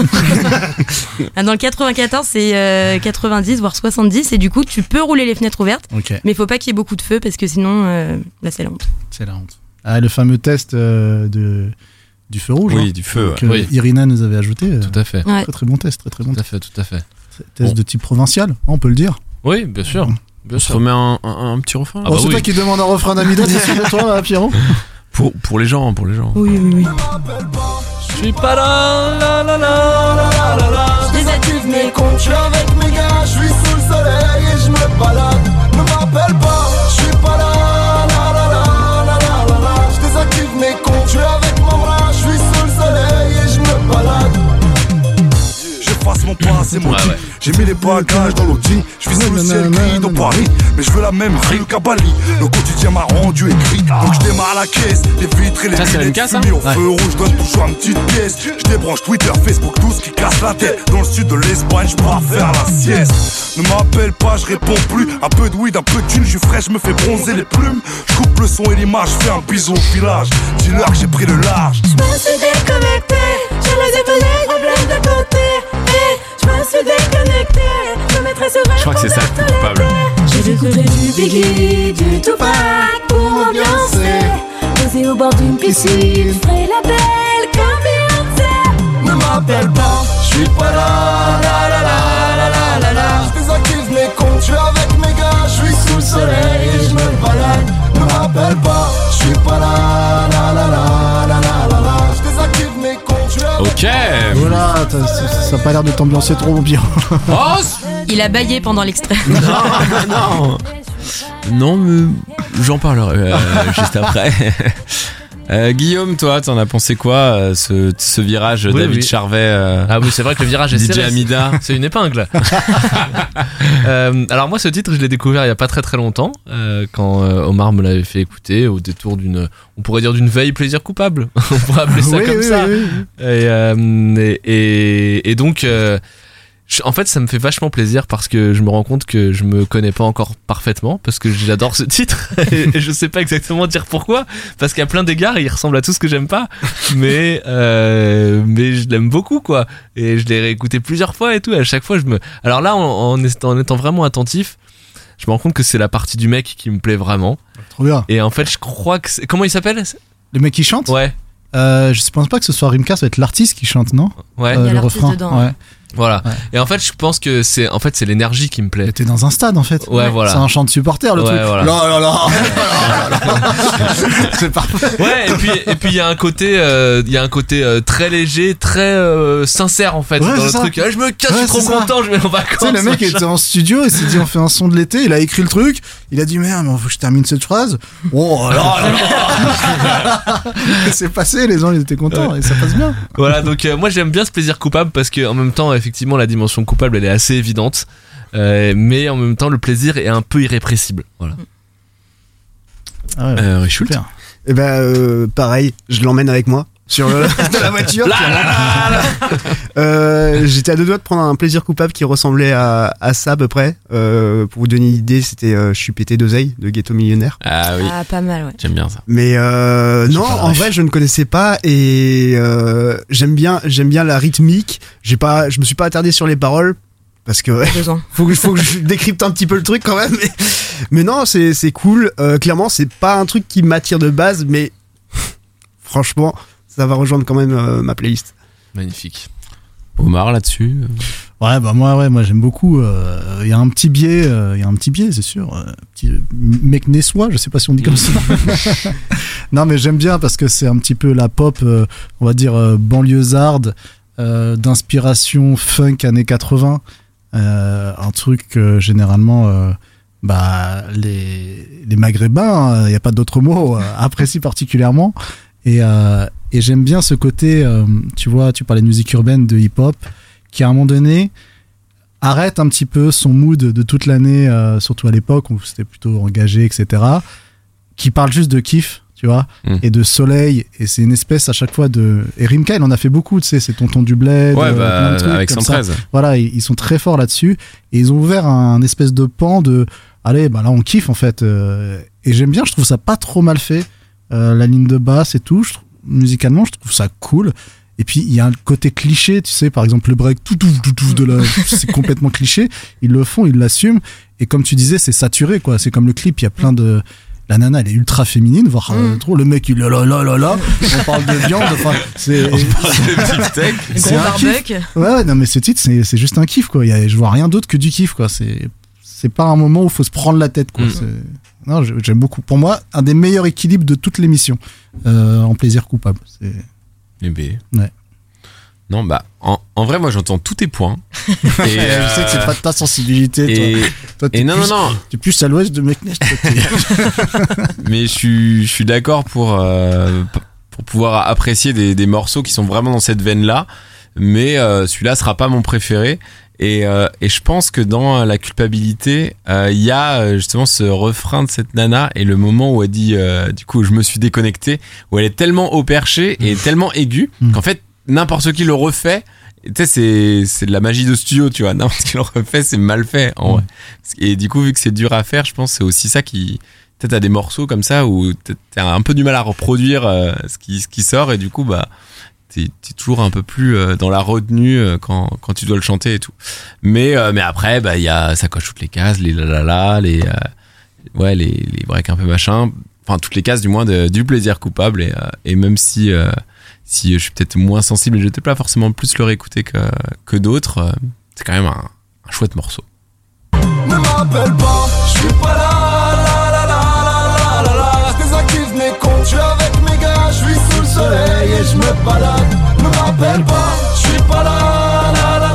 Dans le 94, c'est 90, voire 70, et du coup, tu peux rouler les fenêtres ouvertes, mais il faut pas qu'il y ait beaucoup de feu, parce que sinon, là, c'est la honte. C'est la honte. Ah, le fameux test du feu rouge. Oui, du feu. Que Irina nous avait ajouté. Tout à fait. Très très bon test, très très bon. Tout à fait. Test de type provincial, on peut le dire. Oui, bien sûr. On se remet un petit refrain. C'est toi qui demande un refrain d'Amida d'ici de toi, Pierrot. Pour les gens, Oui. Je suis pas là, la la la la la la. Je désactive mes comptes, je suis avec mes gars, je suis sous le soleil et je me balade. Ne m'appelle pas, je suis pas là, la la la la la la. Je désactive mes comptes, je suis avec mon bras, je suis sous le soleil et je me balade. J'efface mon passé, mon type. J'ai mis les bagages dans l'audi. Je vis sous le ciel gris dans Paris. Mais je veux la même ville qu'à Bali. Le quotidien m'a rendu écrit. Donc je démarre la caisse. Les vitres et les lunettes fumées au feu rouge. Donne toujours une petite pièce. Je débranche Twitter, Facebook, tout ce qui casse la tête. Dans le sud de l'Espagne, je pars faire la sieste. Ne m'appelle pas, je réponds plus. Un peu de weed, un peu de thune. Je suis frais, je me fais bronzer les plumes. Je coupe le son et l'image. Je fais un bisou au village. Dis-leur que j'ai pris le large. Je me suis déconnecté. Je laissé tous les problèmes de côté. Je me suis déconnecté, je mettrai sur un. Je crois que c'est ça le plus coupable. J'ai écouté du Biggie, du Tupac pour ambiancer. Posé au bord d'une piscine, ferai la belle comme Beyoncé. Ne m'appelle pas, je suis pas là, la la la la la la la. Je désactive mes comptes, je suis avec mes gars, je suis sous le soleil et je me balade. Ne m'appelle pas, je suis pas là, la la la la la la la. Je désactive mes comptes, je suis avec Ok. Voilà, ça a pas l'air de t'ambiancer trop, mon Pierrot. Il a baillé pendant l'extrait. Non, mais j'en parlerai juste après. Guillaume, toi, t'en as pensé quoi, ce virage David Charvet Ah oui, c'est vrai que le virage est DJ serré. Amida. C'est une épingle. Alors moi, ce titre, je l'ai découvert il y a pas très très longtemps, quand Omar me l'avait fait écouter au détour on pourrait dire d'une veille plaisir coupable. On pourrait appeler ça comme ça. Et donc, en fait, ça me fait vachement plaisir parce que je me rends compte que je me connais pas encore parfaitement parce que j'adore ce titre et je sais pas exactement dire pourquoi parce qu'à plein d'égards il ressemble à tout ce que j'aime pas mais je l'aime beaucoup quoi et je l'ai réécouté plusieurs fois et tout et à chaque fois alors là en étant vraiment attentif je me rends compte que c'est la partie du mec qui me plaît vraiment. Trop bien. Et en fait je crois que comment il s'appelle le mec qui chante? Ouais. Je pense pas que ce soit Rimka, ça va être l'artiste qui chante, non? Ouais. Il y a le l'artiste refrain. dedans. Ouais. Voilà. Ouais. Et en fait, je pense que c'est l'énergie qui me plaît. T'es dans un stade en fait. Ouais, voilà. C'est un chant de supporter le truc. Voilà. Non. C'est parfait. Ouais, et puis il y a un côté très léger, très sincère en fait dans le truc. Je me casse, je suis trop content, je vais en vacances. Tu sais, le mec était en studio et s'est dit on fait un son de l'été, il a écrit le truc, il a dit merde, mais faut que je termine cette phrase. Oh là. C'est passé, les gens ils étaient contents et ça passe bien. Voilà, donc moi j'aime bien ce plaisir coupable parce que en même temps effectivement la dimension coupable elle est assez évidente, mais en même temps le plaisir est un peu irrépressible. Voilà. Ah ouais, Richoult. Et pareil, je l'emmène avec moi sur la voiture. J'étais à deux doigts de prendre un plaisir coupable qui ressemblait à ça à peu près. Pour vous donner une idée, c'était Je suis pété d'oseille de Ghetto Millionnaire. Ah oui. Ah, pas mal, ouais. J'aime bien ça. Mais non, en vrai, je ne connaissais pas et j'aime bien la rythmique. Je me suis pas attardé sur les paroles parce que faut que je décrypte un petit peu le truc quand même. Mais non, c'est cool. Clairement, c'est pas un truc qui m'attire de base, mais franchement, ça va rejoindre quand même ma playlist. Magnifique. Omar là-dessus. Ouais, bah moi j'aime beaucoup. Il y a un petit biais, c'est sûr. Petit mec nessois, je sais pas si on dit comme ça. Non, mais j'aime bien parce que c'est un petit peu la pop, on va dire banlieusarde, d'inspiration funk années 80. Un truc que généralement, les Maghrébins, il y a pas d'autre mot, apprécient particulièrement. Et j'aime bien ce côté, tu vois, tu parlais de musique urbaine, de hip-hop, qui à un moment donné arrête un petit peu son mood de toute l'année, surtout à l'époque où c'était plutôt engagé, etc., qui parle juste de kiff, tu vois, et de soleil, et c'est une espèce à chaque fois de... Et Rimka, il en a fait beaucoup, tu sais, c'est Tonton du Bled, ouais, plein de trucs avec comme 113. ça. Voilà, ils sont très forts là-dessus, et ils ont ouvert un espèce de pan de... Allez, bah là on kiffe en fait, et j'aime bien, je trouve ça pas trop mal fait, la ligne de basse et tout, musicalement je trouve ça cool. Et puis il y a un côté cliché, tu sais, par exemple le break tout de la, c'est complètement cliché, ils le font, ils l'assument, et comme tu disais, c'est saturé quoi, c'est comme le clip, il y a plein de... La nana, elle est ultra féminine, voire trop. Le mec, il là, on parle de viande, enfin, c'est... On parle de beefsteak. C'est un kiff. Ouais, non mais ce titre, c'est juste un kiff quoi, je vois rien d'autre que du kiff quoi, c'est pas un moment où il faut se prendre la tête quoi. Non, j'aime beaucoup. Pour moi, un des meilleurs équilibres de toute l'émission, en plaisir coupable. C'est... Ouais. Non, bah, en vrai, moi, j'entends tous tes points. Et je sais que c'est pas de ta sensibilité, toi. Et non. T'es plus à l'ouest de Meknes, Mais je suis d'accord pour pouvoir apprécier des morceaux qui sont vraiment dans cette veine-là. Mais celui-là sera pas mon préféré. Et je pense que dans la culpabilité, il y a justement ce refrain de cette nana et le moment où elle dit, du coup, je me suis déconnecté, où elle est tellement haut perché et tellement aiguë qu'en fait, n'importe qui le refait. Tu sais, c'est de la magie de studio, tu vois. N'importe qui le refait, c'est mal fait, en vrai. Et du coup, vu que c'est dur à faire, je pense que c'est aussi ça qui... Peut-être t'as des morceaux comme ça où t'as un peu du mal à reproduire ce qui sort et du coup, bah... T'es toujours un peu plus dans la retenue quand tu dois le chanter et tout. Mais après, bah, ça coche toutes les cases, les lalala, les breaks un peu machin. Enfin, toutes les cases du moins du plaisir coupable. Et même si je suis peut-être moins sensible et je n'étais pas forcément plus le réécouter que d'autres, c'est quand même un chouette morceau. Ne m'appelle pas, je suis pas là. Tes actifs n'est con, je suis avec mes gars, je suis sous le soleil et je me balade. Ne m'appelle pas, je suis pas là.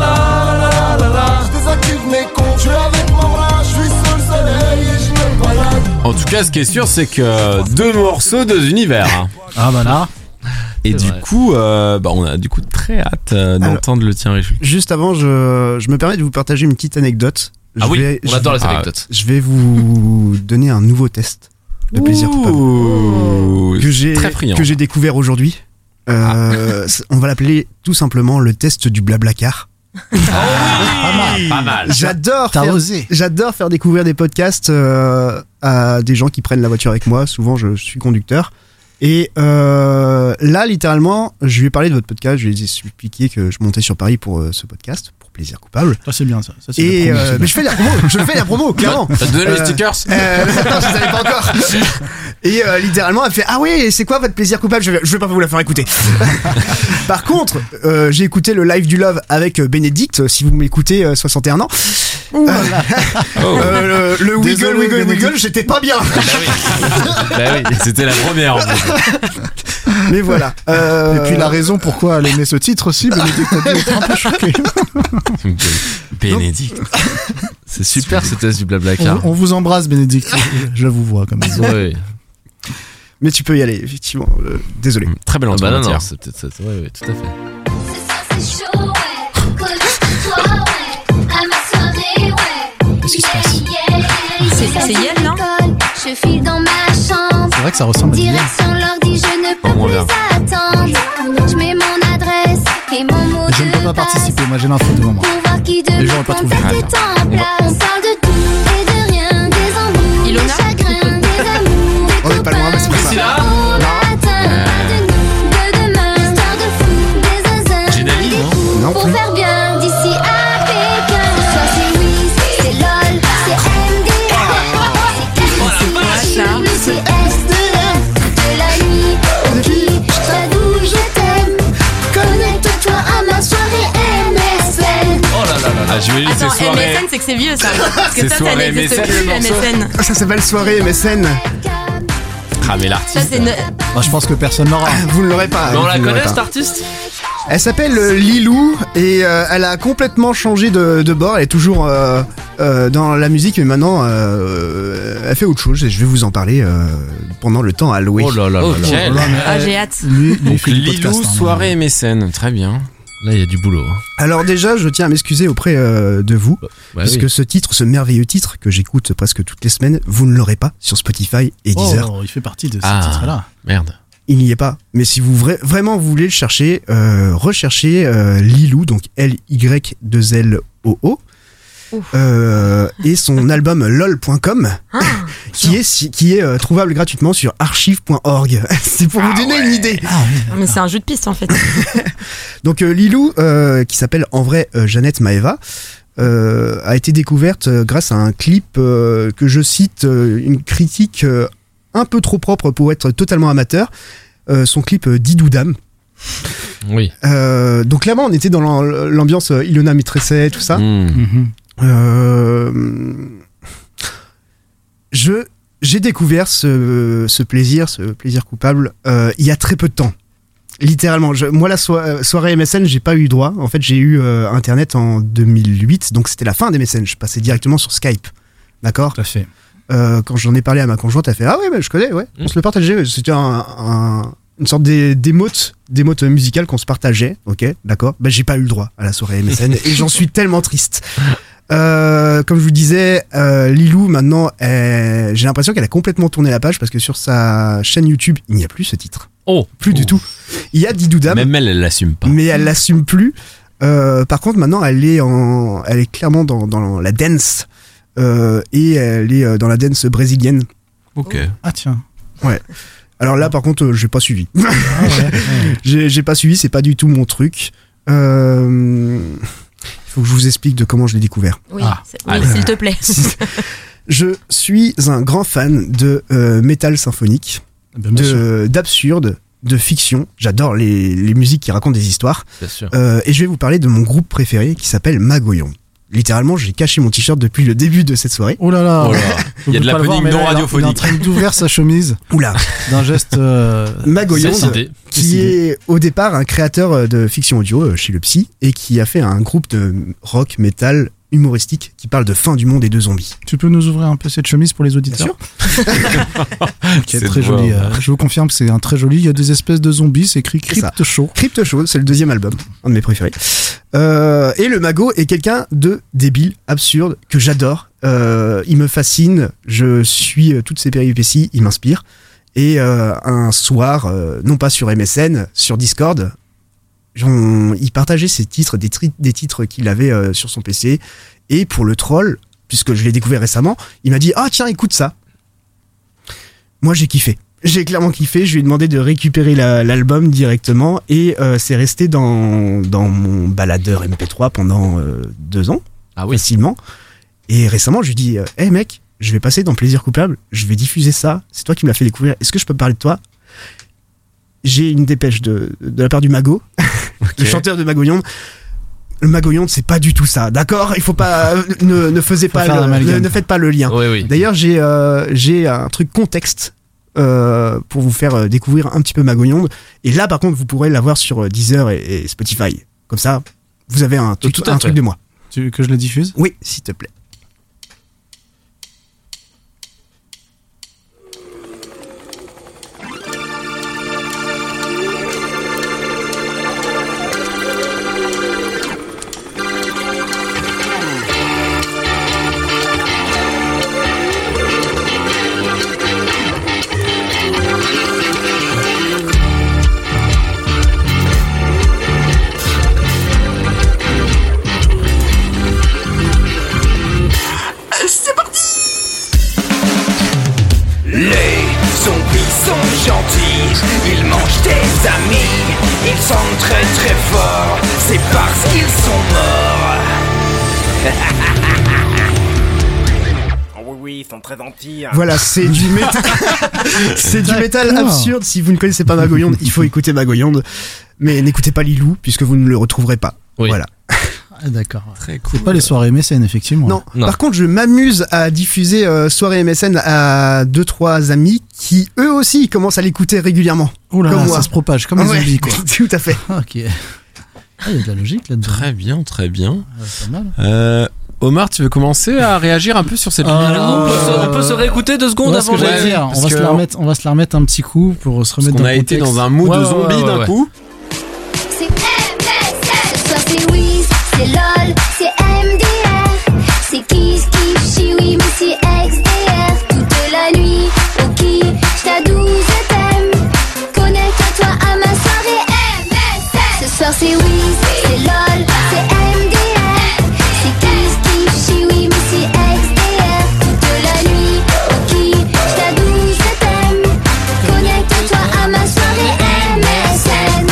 Tes actifs n'est con, je suis avec mon bras, je suis sous le soleil et je me balade. En tout cas, ce qui est sûr, c'est que 2 morceaux, 2 univers. Hein. Ah bah là. Et du coup, on a du coup très hâte d'entendre le tien, Richard. Juste avant, je me permets de vous partager une petite anecdote. On adore les anecdotes. Je vais vous donner un nouveau test de plaisir coupable que j'ai découvert aujourd'hui. On va l'appeler tout simplement le test du Blablacar. Pas mal. J'adore faire découvrir des podcasts à des gens qui prennent la voiture avec moi. Souvent, je suis conducteur. Et là, littéralement, je lui ai parlé de votre podcast. Je lui ai expliqué que je montais sur Paris pour ce podcast, pour plaisir coupable. Ça, c'est bien ça. C'est et mais je fais la promo, clairement. T'as donné les stickers non, je les avais pas encore. Et littéralement, elle fait ah oui, c'est quoi votre plaisir coupable? Je vais pas vous la faire écouter. Par contre, j'ai écouté le live du Love avec Bénédicte. Si vous m'écoutez, 61 ans. Le wiggle, j'étais pas bien. Bah oui, c'était la première en fait. Mais voilà. Et puis la raison pourquoi elle aimait ce titre aussi, Bénédicte a dû être un peu choquée. Bénédicte. C'est super ce test du Blablacar. On vous embrasse, Bénédicte. Je vous vois comme ça. Oui. Mais tu peux y aller, effectivement. Désolé. Très belle entrée. Non, c'est peut-être ça. Oui, tout à fait. C'est chaud, ouais. Colle sur toi, ouais. À ma soirée, ouais. Qu'est-ce qui se passe? C'est Yel, non? Je file dans ma chambre. C'est vrai que ça ressemble à Yel. Direction l'ordi, je ne peux plus attendre. Je mets mon adresse et mon mot Je ne peux pas participer, moi j'ai l'info devant moi. Les gens n'ont pas trouvé. On parle de tout et de rien, des embrouilles, des chagrins, des amours, des On est pas loin, mais c'est pas ça. Non plus. Pour faire bien d'ici à Pékin. Soit c'est oui, c'est LOL, c'est MD. C'est SDF. De la nuit, qui, ça d'où je t'aime. Connecte-toi à Ah, je vais dire, Attends, c'est soirée. MSN, c'est que c'est vieux ça. Parce que C'est ça soirée n'existe MSN, plus, le morceau. MSN. Ça s'appelle soirée MSN. Ah, mais Ça, l'artiste. c'est une. Bah, je pense que personne l'aura. Vous ne l'aurez pas. Mais on vous la ne l'aurez connaît pas. cette artiste? Elle s'appelle Lilou et elle a complètement changé de bord. Elle est toujours dans la musique, mais maintenant elle fait autre chose. Et je vais vous en parler pendant le temps alloué. Oh là là là Ok. là. Ah, j'ai hâte. Lui, il Donc fait du Lilou, podcast, hein, soirée MSN. Très bien. Là, il y a du boulot. Hein. Alors déjà, je tiens à m'excuser auprès de vous, Bah parce oui. que ce titre, ce merveilleux titre que j'écoute presque toutes les semaines, vous ne l'aurez pas sur Spotify et Deezer. Oh, il fait partie de ce Ah. titre-là. Merde. Il n'y est pas. Mais si vous vraiment vous voulez le chercher, recherchez Lilou, donc L-Y-2-L-O-O. Et son album lol.com qui est trouvable gratuitement sur archive.org. C'est pour vous donner une idée. Mais c'est un jeu de piste en fait. Donc Lilou, qui s'appelle en vrai Jeannette Maeva, a été découverte grâce à un clip que je cite une critique un peu trop propre pour être totalement amateur. Son clip Didoudam. Oui. Donc clairement on était dans l'ambiance Ilona Maîtresset, tout ça. J'ai découvert ce plaisir coupable il y a très peu de temps. Littéralement, moi la soirée MSN, j'ai pas eu droit. En fait, j'ai eu Internet en 2008, donc c'était la fin des MSN. Je passais directement sur Skype, d'accord. Tout à fait. Quand j'en ai parlé à ma conjointe, elle fait ah ouais, mais je connais, ouais. On se le partageait. C'était une sorte d'émote musicale qu'on se partageait, ok, d'accord. Ben j'ai pas eu le droit à la soirée MSN et j'en suis tellement triste. Comme je vous disais, Lilou maintenant, j'ai l'impression qu'elle a complètement tourné la page parce que sur sa chaîne YouTube, il n'y a plus ce titre. Oh, plus du tout. Il y a Didoudam. Même elle l'assume pas. Mais elle l'assume plus. Par contre, maintenant, elle est clairement dans la dance et elle est dans la dance brésilienne. Ok. Ah tiens. Ouais. Alors là, par contre, j'ai pas suivi. J'ai pas suivi, c'est pas du tout mon truc. Il faut que je vous explique de comment je l'ai découvert. Oui, s'il te plaît. Je suis un grand fan de métal symphonique, d'absurde, de fiction. J'adore les musiques qui racontent des histoires. Bien sûr. Et je vais vous parler de mon groupe préféré qui s'appelle Magoyon. Littéralement, j'ai caché mon t-shirt depuis le début de cette soirée. Oh là là. Il y a de l'happening non radiophonique. Il est en train d'ouvrir sa chemise. Oula. D'un geste. Magoyon, qui est au départ un créateur de fiction audio chez le Psy et qui a fait un groupe de rock, metal, humoristique qui parle de fin du monde et de zombies. Tu peux nous ouvrir un peu cette chemise pour les auditeurs? Qui est très joli. Je vous confirme que c'est un très joli. Il y a des espèces de zombies. C'est écrit Crypt Show. Crypt Show, c'est le deuxième album, un de mes préférés. Et le Mago est quelqu'un de débile, absurde, que j'adore. Il me fascine. Je suis toutes ses péripéties. Il m'inspire. Et un soir, non pas sur MSN, sur Discord, il partageait ses titres, des titres qu'il avait sur son PC. Et pour le troll, puisque je l'ai découvert récemment, il m'a dit « Ah tiens, écoute ça !» Moi j'ai kiffé. J'ai clairement kiffé. Je lui ai demandé de récupérer l'album directement. Et c'est resté dans mon baladeur MP3 pendant 2 ans. Ah oui. Facilement. Et récemment, je lui ai dit « Hey mec, je vais passer dans Plaisir Coupable. Je vais diffuser ça. C'est toi qui me l'as fait découvrir. Est-ce que je peux parler de toi ?» J'ai une dépêche de la part du Mago, le chanteur de Magoyon. Le Magoyon, c'est pas du tout ça, d'accord? Il faut pas, ne faites pas le lien. Oui, oui. D'ailleurs, j'ai un truc contexte pour vous faire découvrir un petit peu Magoyon. Et là, par contre, vous pourrez l'avoir sur Deezer et Spotify. Comme ça, vous avez un truc de moi. Tu veux que je le diffuse? Oui, s'il te plaît. Ils mangent tes amis, ils sont très très forts, c'est parce qu'ils sont morts. Oui, ils sont très gentils. Voilà, c'est du métal. C'est du métal absurde. Si vous ne connaissez pas Magoyon, il faut écouter Magoyon. Mais n'écoutez pas Lilou, puisque vous ne le retrouverez pas. Oui. Voilà. Ah, d'accord. Très cool. C'est pas les soirées MSN, effectivement. Non. Par contre, je m'amuse à diffuser soirée MSN à 2-3 amis qui, eux aussi, commencent à l'écouter régulièrement. Oh là comme là, moi. ça se propage comme un zombie, quoi. Tout à fait. Ok. Ah, il y a de la logique là-dedans. Très bien, très bien. Pas mal. Omar, tu veux commencer à réagir un peu sur cette ligne? On peut se réécouter 2 secondes avant. On va se la remettre un petit coup pour se remettre dans le contexte. On a été dans un mood de zombie d'un coup. C'est MSN. Ce soir c'est Wiz, c'est LOL, c'est MDR. C'est Kiss, Kiff, Chiwi, Missy, XDR. Toute la nuit, au kiff, j't'adoue, je t'aime. Connecte-toi à ma soirée MSN. Ce soir c'est Wiz, c'est LOL, c'est MDR. C'est Kiss, Kiff, Chiwi, Missy, XDR. Toute la nuit, au kiff, j't'adoue, je t'aime. Connecte-toi à ma soirée MSN.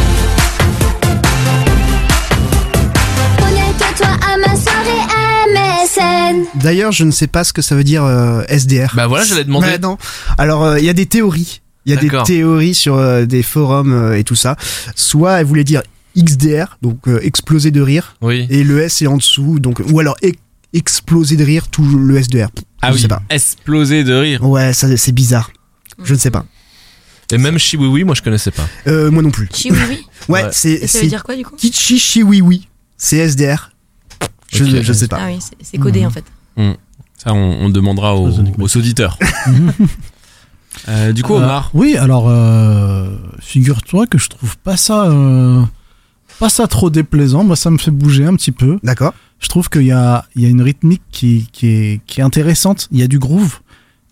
Connecte-toi à ma soirée MSN. D'ailleurs, je ne sais pas ce que ça veut dire SDR. Bah voilà, j'allais demander. Non. Alors, il y a des théories. Il y a des théories sur des forums et tout ça. Soit elle voulait dire XDR, donc exploser de rire. Oui. Et le S est en dessous, donc ou alors exploser de rire tout le SDR. Ah je oui, sais pas. exploser de rire. Ouais, ça c'est bizarre. Je ne sais pas. Et même Chiwiwi, moi je connaissais pas. Moi non plus. Chiwiwi. Ouais, Et c'est. ça veut dire quoi du coup? Kichi Chiwiwi. C'est SDR. Je sais pas. Ah oui, c'est codé en fait. Ça, on demandera aux auditeurs. Du coup, Omar. Oui, alors figure-toi que je trouve pas ça trop déplaisant. Moi, ça me fait bouger un petit peu. D'accord. Je trouve qu'il y a une rythmique qui est intéressante. Il y a du groove.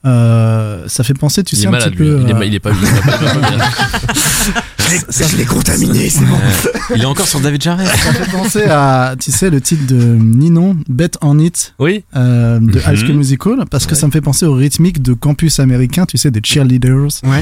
Ça fait penser, tu sais, un petit peu. Il est pas bien. Ça, je l'ai contaminé, c'est bon. Il est encore sur David Jarrett. Ça fait penser à, tu sais, le titre de Ninon, Bet on It, oui, de High School Musical, parce que ça me fait penser au rythmique de campus américain, tu sais, des cheerleaders. Ouais.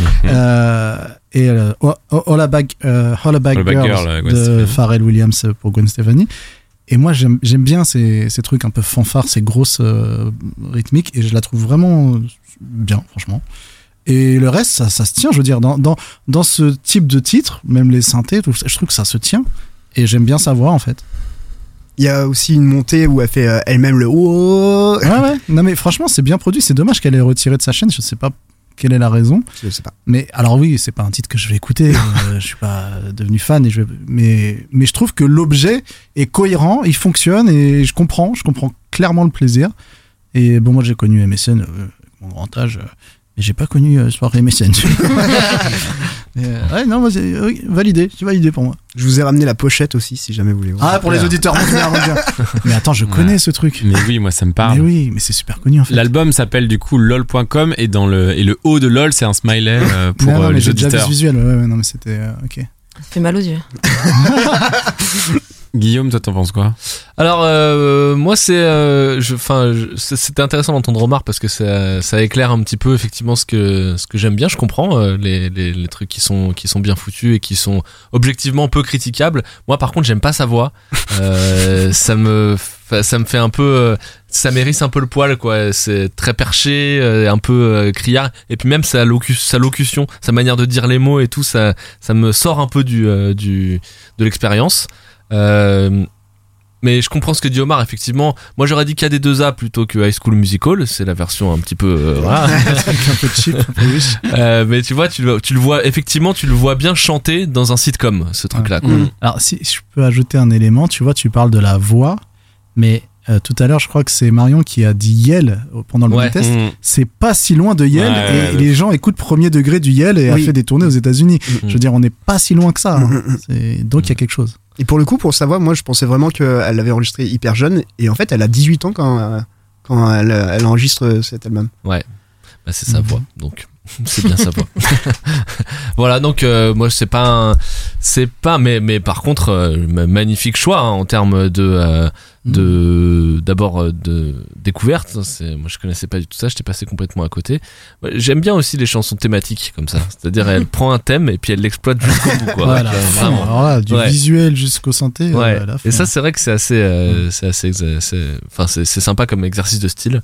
Et Hollaback Girls de Pharrell Williams pour Gwen Stefani. Et moi, j'aime bien ces trucs un peu fanfares, ces grosses rythmiques, et je la trouve vraiment bien, franchement. Et le reste, ça se tient, je veux dire, dans ce type de titre, même les synthés, je trouve que ça se tient. Et j'aime bien sa voix, en fait. Il y a aussi une montée où elle fait elle-même le oh. Ouais. Non, mais franchement, c'est bien produit. C'est dommage qu'elle ait retiré de sa chaîne. Je sais pas quelle est la raison. Je sais pas. Mais alors oui, c'est pas un titre que je vais écouter. Je suis pas devenu fan. Mais je trouve que l'objet est cohérent, il fonctionne et je comprends clairement le plaisir. Et bon, moi j'ai connu MSN, avec mon grand âge. Mais j'ai pas connu soirée MSN. Ouais, non, moi c'est validé pour moi. Je vous ai ramené la pochette aussi, si jamais vous voulez voir. Ah, pour les auditeurs, mon Dieu. Mais attends, je connais ce truc. Mais oui, moi ça me parle. Mais oui, mais c'est super connu en fait. L'album s'appelle du coup lol.com et le haut de lol, c'est un smiley pour non, mais les j'ai auditeurs. déjà vu ce visuel, ouais, non, mais c'était ok. Ça fait mal aux yeux. Guillaume, toi t'en penses quoi? Alors moi c'était intéressant d'entendre Omar parce que ça éclaire un petit peu effectivement ce que j'aime bien. Je comprends les trucs qui sont bien foutus et qui sont objectivement peu critiquables. Moi par contre j'aime pas sa voix. Ça me fait un peu ça m'érisse un peu le poil quoi. C'est très perché, un peu criard, et puis même sa locution, sa manière de dire les mots et tout, ça me sort un peu de l'expérience. Mais je comprends ce que dit Omar, effectivement. Moi j'aurais dit KD2A plutôt que High School Musical, c'est la version un petit peu voilà. un peu cheap, un peu riche. Mais tu vois, tu le vois effectivement, tu le vois bien chanter dans un sitcom, ce truc là quoi. Alors si je peux ajouter un élément, tu vois, tu parles de la voix, mais tout à l'heure je crois que c'est Marion qui a dit Yel pendant le blind test. C'est pas si loin de Yel, et les gens écoutent premier degré du Yel et a fait des tournées aux États-Unis. Je veux dire, on n'est pas si loin que ça, hein. Donc il y a quelque chose. Et pour le coup, pour sa voix, moi je pensais vraiment qu'elle l'avait enregistré hyper jeune, et en fait elle a 18 ans quand elle enregistre cet album. Ouais, bah, c'est sa voix, donc c'est bien sa voix. Voilà, donc moi mais par contre magnifique choix hein, en termes de découverte. Moi je connaissais pas du tout ça, j'étais passé complètement à côté. J'aime bien aussi les chansons thématiques comme ça, c'est-à-dire elle prend un thème et puis elle l'exploite jusqu'au bout quoi. Voilà, vraiment. Alors là, du visuel jusqu'au synthé. Ouais. Et ça c'est vrai que c'est assez sympa comme exercice de style.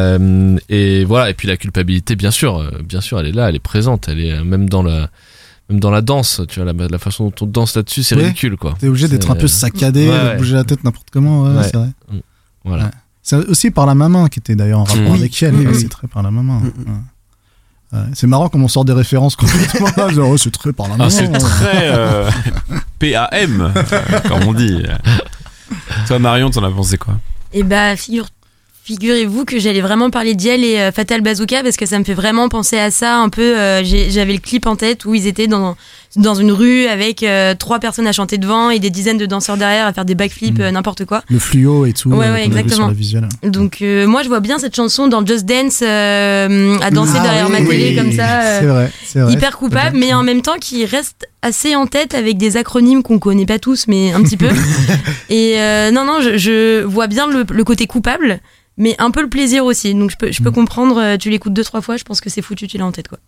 Et voilà, et puis la culpabilité bien sûr elle est là, elle est présente, elle est même dans Même dans la danse, tu vois, la façon dont on danse là-dessus, c'est ridicule, quoi. T'es obligé d'être un peu saccadé, de bouger la tête n'importe comment, c'est vrai. Voilà. Ouais. C'est aussi par la maman qui était d'ailleurs en rapport avec elle, c'est très par la maman. Ouais. C'est marrant comme on sort des références complètement là, genre c'est très par la maman. C'est très PAM, comme on dit. Toi Marion, t'en as pensé quoi? Et bah figurez-vous que j'allais vraiment parler d'Yel et Fatal Bazooka parce que ça me fait vraiment penser à ça un peu. J'avais le clip en tête où ils étaient dans une rue avec 3 personnes à chanter devant et des dizaines de danseurs derrière à faire des backflips, n'importe quoi. Le fluo et tout. Ouais, exactement. Sur la visuelle. Donc moi je vois bien cette chanson dans Just Dance à danser derrière ma télé comme ça. C'est vrai. Hyper coupable, mais en même temps qui reste assez en tête avec des acronymes qu'on connaît pas tous, mais un petit peu. Et non, je vois bien le côté coupable. Mais un peu le plaisir aussi, donc je peux comprendre, tu l'écoutes 2-3 fois, je pense que c'est foutu, tu l'as en tête quoi.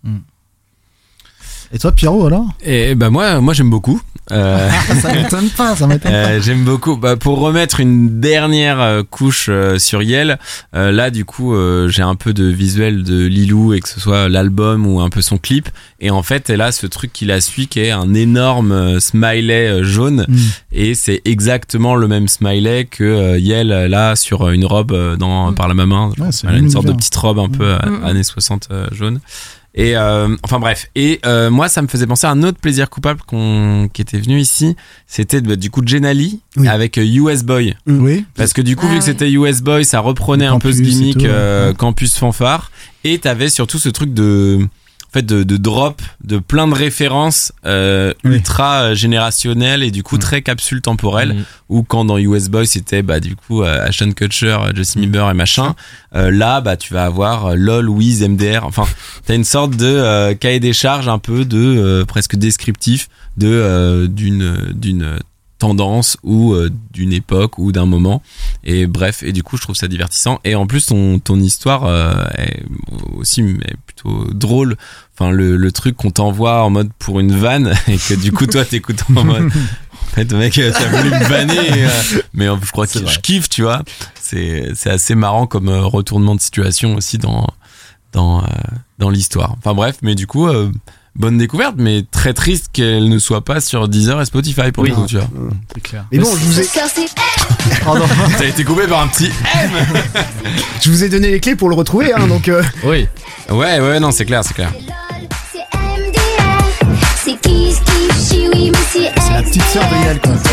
Et toi Pierrot alors? Et bah moi j'aime beaucoup. Ça m'étonne pas. J'aime beaucoup. Bah, pour remettre une dernière couche sur Yel, là du coup j'ai un peu de visuel de Lilou et que ce soit l'album ou un peu son clip. Et en fait elle a ce truc qui la suit qui est un énorme smiley jaune et c'est exactement le même smiley que Yel là sur une robe par la maman. Elle a une sorte de petite robe un peu années 60 jaune. Et enfin bref, et moi ça me faisait penser à un autre plaisir coupable qui était venu ici, c'était du coup Jenali avec US Boy. Parce que du coup vu que c'était US Boy, ça reprenait un peu ce gimmick Campus Fanfare et t'avais surtout ce truc de drop de plein de références ultra générationnelles et du coup très capsule temporelle où quand dans US Boy c'était du coup Ashton Kutcher, Justin Bieber et machin, là tu vas avoir LOL, Wiz, MDR, enfin t'as une sorte de cahier des charges un peu de presque descriptif d'une tendance ou d'une époque ou d'un moment et bref, et du coup je trouve ça divertissant et en plus ton histoire est aussi plutôt drôle, enfin le truc qu'on t'envoie en mode pour une vanne et que du coup toi t'écoutes en mode en fait mec t'as voulu me vanner mais je crois que je kiffe, tu vois, c'est assez marrant comme retournement de situation aussi dans l'histoire, enfin bref, mais du coup bonne découverte, mais très triste qu'elle ne soit pas sur Deezer et Spotify pour le coup, tu vois. C'est clair. Mais bon, je vous ai... Pardon. T'as été coupé par un petit M. Je vous ai donné les clés pour le retrouver, hein, donc... Oui. Ouais, non, c'est clair. C'est la petite sœur de Yel, quoi.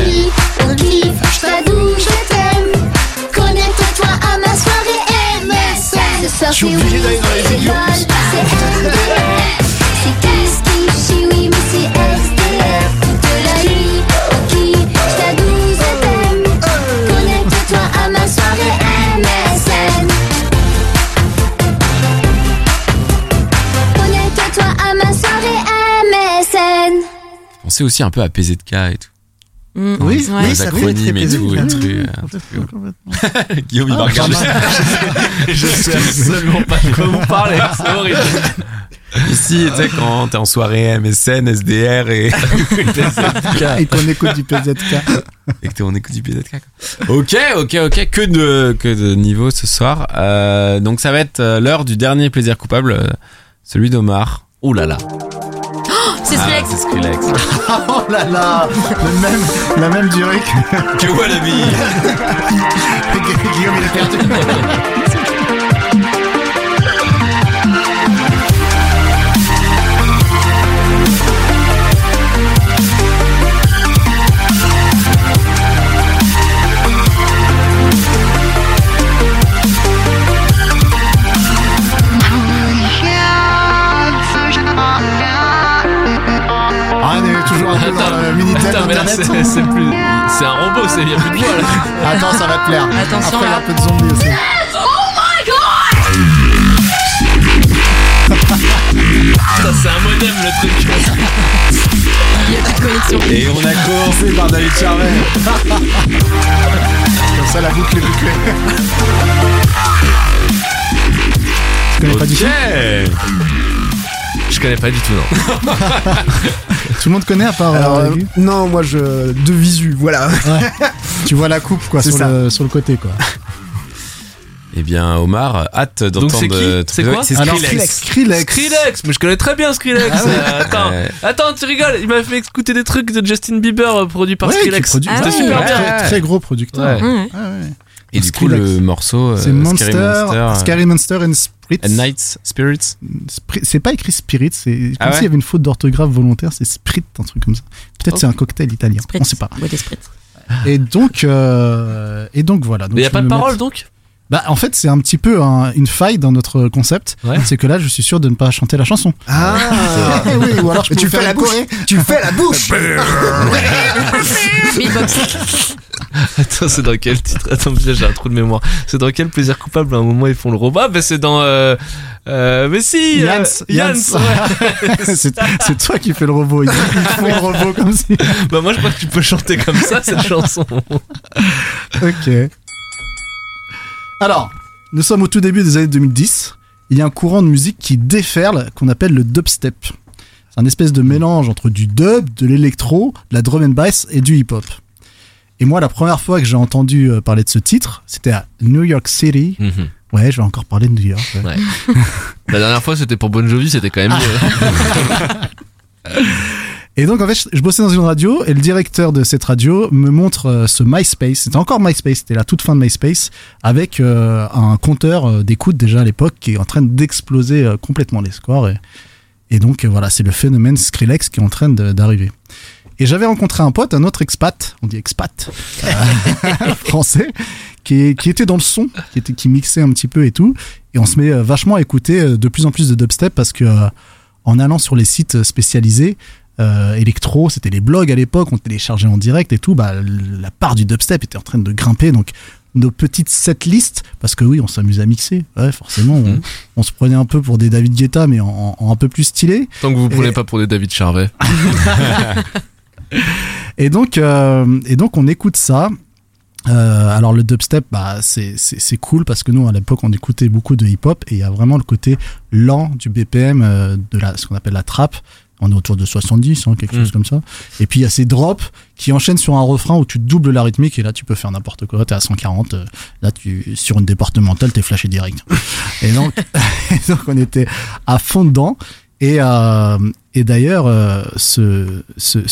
Connecte-toi à ma soirée MSN. Je suis obligé d'aller dans les aiguilles en plus. C'est Kiss, Chiwi, mais c'est SDF. Toute la nuit, ok, j't'adouse, je t'aime. Connecte-toi à ma soirée MSN. Connecte-toi à ma soirée MSN. Pensez aussi un peu à PZK et tout. Oui, les acronymes et tout, et trucs. Guillaume, il va regarder. Je sais absolument pas de quoi vous parlez, c'est horrible. Ici, tu sais, quand t'es en soirée MSN, SDR et PZK. Et qu'on écoute du PZK. Et que on écoute du PZK. Ok. Que de niveau ce soir. Donc ça va être l'heure du dernier plaisir coupable, celui d'Omar. Oh là là. C'est Skrillex. C'est Skrillex. Oh là là, la même durée que Wallaby. Guillaume, il a perdu. Toujours un peu dans la Minitel internet. C'est un robot, il n'y a plus de voix là. Attends, ça va te plaire. Attention. Après, il y a un peu de zombies aussi. Oh my god! Ça, c'est un modem le truc. Il y a plus de connexion. Et on a commencé par David Charvet. Comme ça, la boucle est bouclée. Tu connais pas du tout? Je connais pas du tout, non. Tout le monde connaît à part non, moi de visu, voilà. Ouais. Tu vois la coupe quoi sur le côté quoi. Eh bien, Omar, hâte d'entendre. Donc c'est qui? C'est quoi? C'est Skrillex, mais je connais très bien Skrillex. Attends, tu rigoles. Il m'a fait écouter des trucs de Justin Bieber produits par Skrillex. C'était super bien. Très gros producteur. Et du coup, le morceau, c'est Scary Monster and Spirits. And Night Spirits. C'est pas écrit Spirits, c'est comme s'il y avait une faute d'orthographe volontaire, c'est Sprit, un truc comme ça. Peut-être c'est un cocktail italien, on sait pas. Et donc voilà. Donc, mais y a pas de parole donc? Bah en fait c'est un petit peu une faille dans notre concept, c'est que là je suis sûr de ne pas chanter la chanson. Oui, ou alors tu fais la bouche. Tu fais la bouche. Attends, c'est dans quel titre? Attends, j'ai un trou de mémoire. C'est dans quel Plaisir coupable à un moment ils font le robot? Ben c'est dans mais si Jans. C'est toi qui fais le robot. Ils font le robot comme si. Bah moi je crois que tu peux chanter comme ça cette chanson. Ok. Alors, nous sommes au tout début des années 2010. Il y a un courant de musique qui déferle qu'on appelle le dubstep. C'est un espèce de mélange entre du dub, de l'électro, de la drum and bass et du hip-hop. Et moi, la première fois que j'ai entendu parler de ce titre, c'était à New York City. Ouais, je vais encore parler de New York. Ouais. La dernière fois, c'était pour Bon Jovi, c'était quand même mieux. Et donc, en fait, je bossais dans une radio et le directeur de cette radio me montre ce MySpace. C'était encore MySpace, c'était la toute fin de MySpace, avec un compteur d'écoute déjà à l'époque qui est en train d'exploser complètement les scores. Et donc, voilà, c'est le phénomène Skrillex qui est en train d'arriver. Et j'avais rencontré un pote, un autre expat, on dit expat, français, qui était dans le son, qui mixait un petit peu et tout. Et on se met vachement à écouter de plus en plus de dubstep parce que en allant sur les sites spécialisés, électro, c'était les blogs à l'époque, on téléchargeait en direct et tout, bah, la part du dubstep était en train de grimper, donc nos petites setlists, parce que oui, on s'amuse à mixer, ouais, forcément, on se prenait un peu pour des David Guetta, mais en un peu plus stylé. Tant que vous prenez pas pour des David Charvet. Et donc on écoute ça. Alors le dubstep, bah c'est cool parce que nous à l'époque on écoutait beaucoup de hip-hop et il y a vraiment le côté lent du BPM de ce qu'on appelle la trap. On est autour de 70, quelque chose comme ça. Et puis il y a ces drops qui enchaînent sur un refrain où tu doubles la rythmique et là tu peux faire n'importe quoi. T'es à 140, là sur une départementale t'es flashé direct. Et donc on était à fond dedans. Et d'ailleurs ce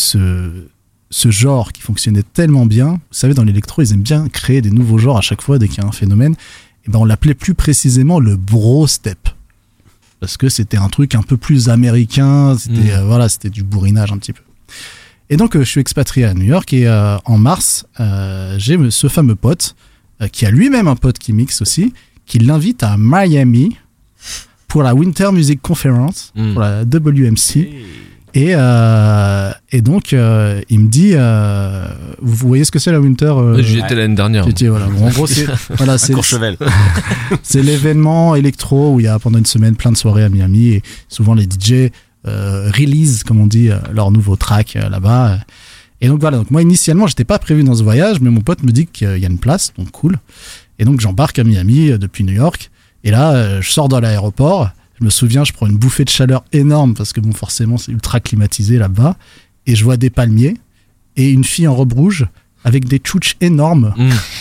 genre qui fonctionnait tellement bien, vous savez dans l'électro ils aiment bien créer des nouveaux genres à chaque fois dès qu'il y a un phénomène. Et ben on l'appelait plus précisément le bro step. Parce que c'était un truc un peu plus américain, c'était c'était du bourrinage un petit peu. Et donc je suis expatrié à New York et en mars, j'ai ce fameux pote qui a lui-même un pote qui mixe aussi, qui l'invite à Miami pour la Winter Music Conference, pour la WMC. Et donc il me dit vous voyez ce que c'est la Winter j'y étais l'année dernière. Voilà. Bon, en gros c'est Courchevel. C'est l'événement électro où il y a pendant une semaine plein de soirées à Miami et souvent les DJ release comme on dit leur nouveau track là-bas. Et donc voilà, donc moi initialement j'étais pas prévu dans ce voyage mais mon pote me dit qu'il y a une place, donc cool. Et donc j'embarque à Miami depuis New York et là je sors dans l'aéroport. Je me souviens, je prends une bouffée de chaleur énorme parce que bon, forcément, c'est ultra climatisé là-bas. Et je vois des palmiers et une fille en robe rouge avec des tchouches énormes,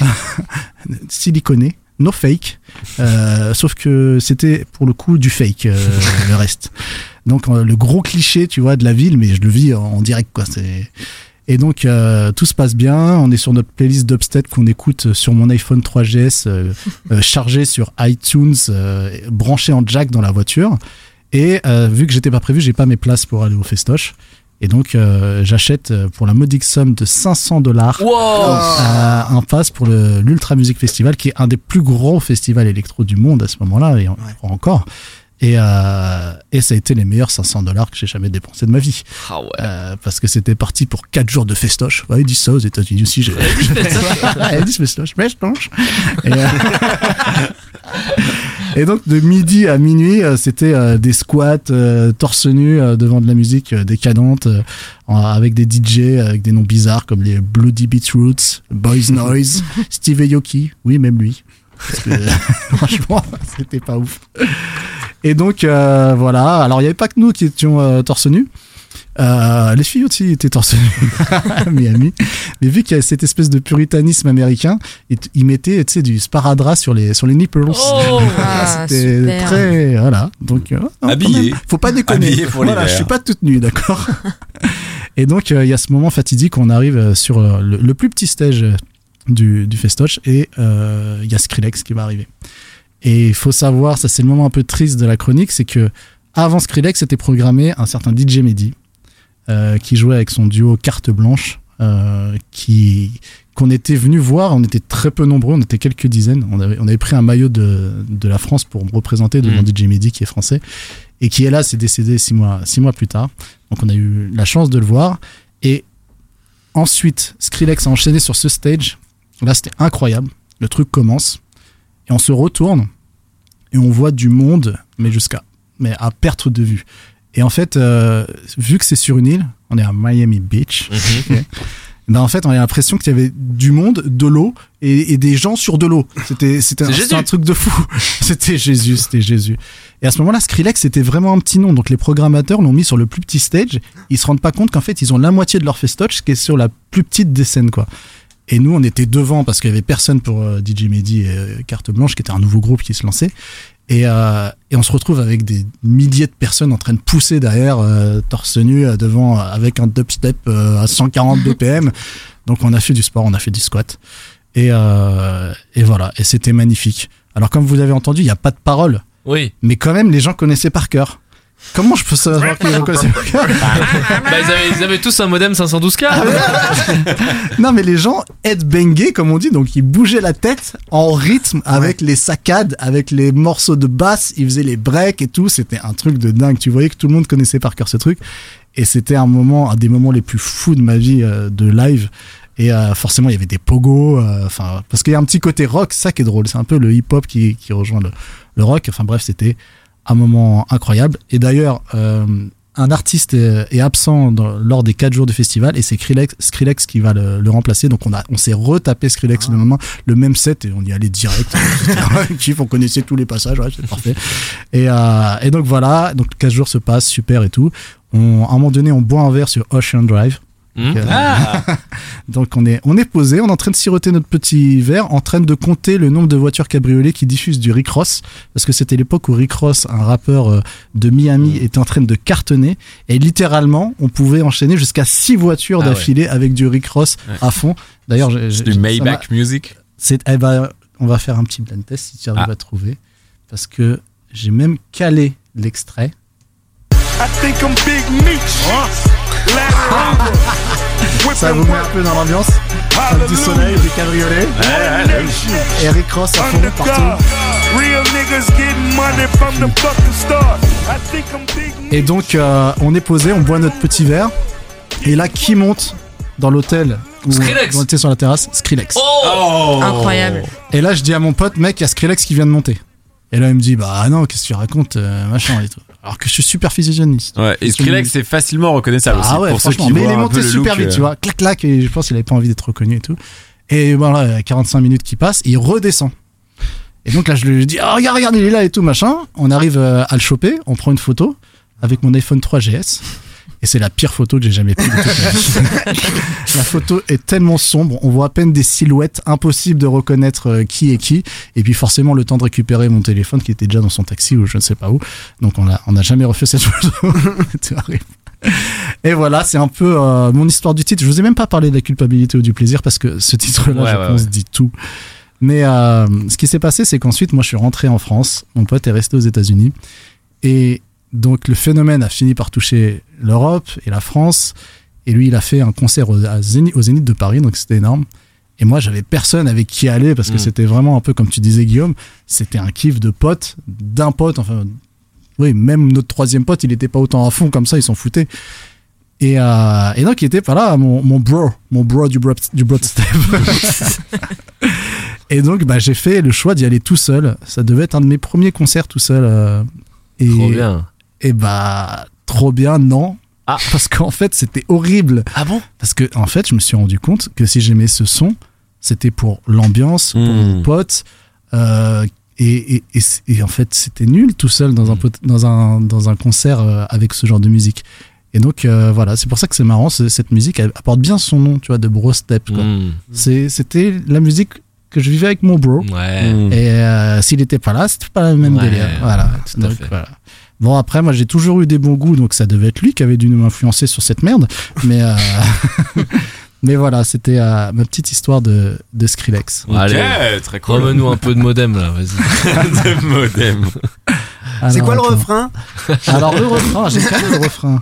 siliconées, no fake. Sauf que c'était pour le coup du fake, le reste. Donc le gros cliché, tu vois, de la ville, mais je le vis en direct, quoi. Et donc tout se passe bien, on est sur notre playlist dubstep qu'on écoute sur mon iPhone 3GS chargé sur iTunes, branché en jack dans la voiture. Et vu que j'étais pas prévu, j'ai pas mes places pour aller au festoche. Et donc j'achète pour la modique somme de $500 un pass pour l'Ultra Music Festival, qui est un des plus gros festivals électro du monde à ce moment-là, et encore. Et ça a été les meilleurs $500 que j'ai jamais dépensé de ma vie. Ah ouais. Parce que c'était parti pour 4 jours de festoche. Ouais, ils disent ça aux États-Unis aussi. Ils disent festoche. Et donc de midi à minuit, c'était des squats torse nu devant de la musique décadente, avec des DJ avec des noms bizarres comme les Bloody Beetroots, Boys Noise, Steve Aoki, oui même lui. Parce que franchement, c'était pas ouf. Et donc voilà, alors il n'y avait pas que nous qui étions torse nu. Les filles aussi étaient torse nu à Miami. Mais vu qu'il y a cette espèce de puritanisme américain, ils mettaient, tu sais, du sparadrap sur les nipples. C'était super. très, voilà. Donc, non, Habillé. faut pas déconner. Habillé pour voilà, l'hiver. je suis pas toute nue, d'accord. Et donc, il y a ce moment fatidique où on arrive sur le plus petit stage du festoche et il y a Skrillex qui va arriver. Et il faut savoir, ça c'est le moment un peu triste de la chronique, c'est que avant Skrillex, c'était programmé un certain DJ Mehdi qui jouait avec son duo Carte Blanche, qu'on était venu voir. On était très peu nombreux, on était quelques dizaines. On avait pris un maillot de la France pour me représenter devant DJ Mehdi qui est français et qui est là, s'est décédé 6 mois plus tard. Donc on a eu la chance de le voir. Et ensuite, Skrillex a enchaîné sur ce stage. Là, c'était incroyable. Le truc commence et on se retourne et on voit du monde, mais à perte de vue. Et en fait, vu que c'est sur une île, on est à Miami Beach. Okay. Ben en fait, on a l'impression qu'il y avait du monde, de l'eau et des gens sur de l'eau. C'était un truc de fou. C'était Jésus. Et à ce moment-là, Skrillex, c'était vraiment un petit nom. Donc les programmateurs l'ont mis sur le plus petit stage. Ils se rendent pas compte qu'en fait, ils ont la moitié de leur festoche qui est sur la plus petite des scènes, quoi. Et nous, on était devant parce qu'il y avait personne pour DJ Mehdi et Carte Blanche, qui était un nouveau groupe qui se lançait. Et on se retrouve avec des milliers de personnes en train de pousser derrière, torse nu, devant, avec un dubstep à 140 BPM. Donc on a fait du sport, on a fait du squat. Et voilà, et c'était magnifique. Alors comme vous avez entendu, il n'y a pas de paroles. Oui. Mais quand même, les gens connaissaient par cœur. Comment je peux savoir qu'ils le connaissaient par cœur? Ils avaient tous un modem 512K. Non, mais les gens headbangaient, comme on dit, donc ils bougeaient la tête en rythme avec les saccades, avec les morceaux de basse, ils faisaient les breaks et tout. C'était un truc de dingue. Tu voyais que tout le monde connaissait par cœur ce truc. Et c'était un des moments les plus fous de ma vie de live. Et forcément, il y avait des pogos, parce qu'il y a un petit côté rock, ça qui est drôle. C'est un peu le hip-hop qui rejoint le rock. Enfin bref, c'était un moment incroyable. Et d'ailleurs, un artiste est absent lors des 4 jours du festival et c'est Skrillex qui va le remplacer. Donc on s'est retapé Skrillex le même set et on y allait direct. On connaissait tous les passages, ouais, c'est parfait. Et donc voilà, donc 4 jours se passent, super et tout. À un moment donné, on boit un verre sur Ocean Drive. Donc on est posé, on est en train de siroter notre petit verre, en train de compter le nombre de voitures cabriolets qui diffusent du Rick Ross, parce que c'était l'époque où Rick Ross, un rappeur de Miami, était en train de cartonner, et littéralement on pouvait enchaîner jusqu'à 6 voitures d'affilée avec du Rick Ross à fond. D'ailleurs, c'est du Maybach Music. On va faire un petit blind test si tu arrives à trouver, parce que j'ai même calé l'extrait. I think I'm Big Meech. Ça vous met un peu dans l'ambiance. Du soleil, des cabriolets. Et Rick Ross à fond partout. Et donc on est posé, on boit notre petit verre. Et là, qui monte dans l'hôtel où on était sur la terrasse? Skrillex. Oh incroyable. Et là, je dis à mon pote, mec, il y a Skrillex qui vient de monter. Et là, il me dit, bah non, qu'est-ce que tu racontes, machin et tout. Alors que je suis super physicianiste. Ouais, et Skrillex, c'est facilement reconnaissable aussi. Ouais, pour ceux qui mais il est voient monté super vite, tu vois. Clac, clac, et je pense qu'il avait pas envie d'être reconnu et tout. Et voilà, il y a 45 minutes qui passent, et il redescend. Et donc là, je lui dis, oh, regarde, il est là et tout, machin. On arrive à le choper, on prend une photo avec mon iPhone 3GS. Et c'est la pire photo que j'ai jamais prise de toute ma vie. La photo est tellement sombre, on voit à peine des silhouettes, impossible de reconnaître qui est qui. Et puis forcément, le temps de récupérer mon téléphone qui était déjà dans son taxi ou je ne sais pas où. Donc on a jamais refait cette photo. C'est horrible. Et voilà, c'est un peu mon histoire du titre. Je vous ai même pas parlé de la culpabilité ou du plaisir parce que ce titre-là, je pense, dit tout. Mais ce qui s'est passé, c'est qu'ensuite, moi, je suis rentré en France. Mon pote est resté aux États-Unis. Et donc, le phénomène a fini par toucher l'Europe et la France. Et lui, il a fait un concert au Zénith de Paris. Donc, c'était énorme. Et moi, j'avais personne avec qui aller parce que c'était vraiment un peu comme tu disais, Guillaume. C'était un kiff de pote, d'un pote. Enfin, oui, même notre troisième pote, il était pas autant à fond comme ça, il s'en foutait. Et donc, il était pas là, mon bro du broadstep. Et donc, j'ai fait le choix d'y aller tout seul. Ça devait être un de mes premiers concerts tout seul. Trop bien. Et trop bien, non. Parce qu'en fait, c'était horrible. Ah bon? Parce que, en fait, je me suis rendu compte que si j'aimais ce son, c'était pour l'ambiance, pour mon pote. Et en fait, c'était nul tout seul dans un concert avec ce genre de musique. Et donc voilà, c'est pour ça que c'est marrant, cette musique elle apporte bien son nom, tu vois, de bro step quoi. C'était la musique que je vivais avec mon bro. Et s'il était pas là, c'était pas le même délire. Voilà. Donc, voilà. Bon après moi j'ai toujours eu des bons goûts, donc ça devait être lui qui avait dû m'influencer sur cette merde. Mais mais voilà, c'était ma petite histoire de Skrillex. Allez, très cool. Remets-nous un peu de modem là, vas-y. De modem. Alors, c'est quoi le refrain? Alors le refrain, j'ai pas le refrain.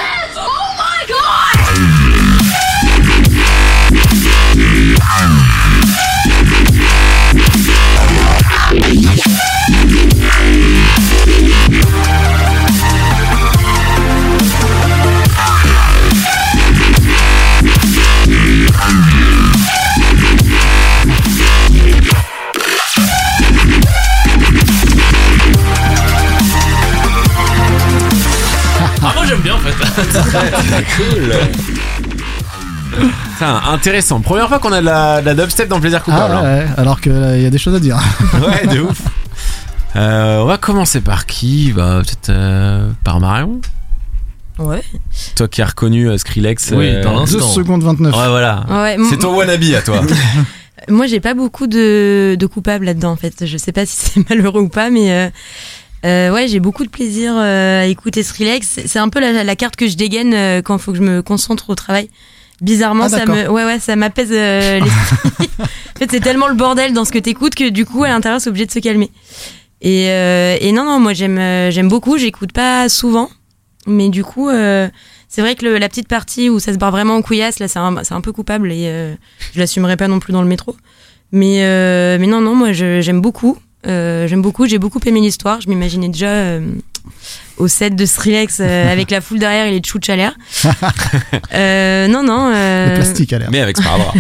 Ah moi j'aime bien en fait. Très cool. Enfin, intéressant. Première fois qu'on a de la dubstep dans Plaisir Coupable. Ah ouais, alors qu'il y a des choses à dire. Ouais, de ouf. On va commencer par qui? Bah peut-être par Marion. Ouais. Toi qui as reconnu Skrillex. Oui, dans l'instant. 2 secondes 29. Ouais, voilà. Ouais, c'est ton wannabe à toi. Moi, j'ai pas beaucoup de coupables là-dedans, en fait. Je sais pas si c'est malheureux ou pas, mais ouais, j'ai beaucoup de plaisir à écouter Skrillex. C'est un peu la carte que je dégaine quand il faut que je me concentre au travail. Bizarrement, ça m'apaise l'esprit. En fait, c'est tellement le bordel dans ce que t'écoutes que du coup, à l'intérieur, c'est obligé de se calmer. Et non, moi, j'aime beaucoup. J'écoute pas souvent. Mais du coup, c'est vrai que la petite partie où ça se barre vraiment en couillasse, là, c'est un peu coupable et je l'assumerai pas non plus dans le métro. Mais non, moi, j'aime beaucoup. J'ai beaucoup aimé l'histoire. Je m'imaginais déjà au set de Skrillex avec la foule derrière et les tchouches à l'air. Non. Le plastique à l'air. Mais avec sparadrap.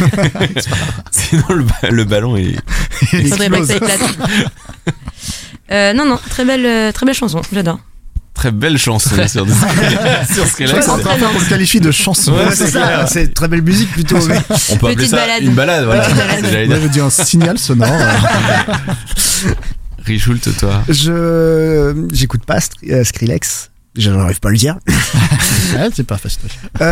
Sinon, le ballon est. Il faudrait pas que ça éclate. Non, très belle chanson. J'adore. Très belle chanson sur Skrillex. C'est encore qu'on le qualifie de chanson. Ouais, c'est ça, c'est très belle musique plutôt. On peut appeler ça une balade, voilà. J'allais dire un signal sonore. Richoult, toi? J'écoute pas Skrillex. Je n'arrive pas à le dire. Ouais, c'est pas facile.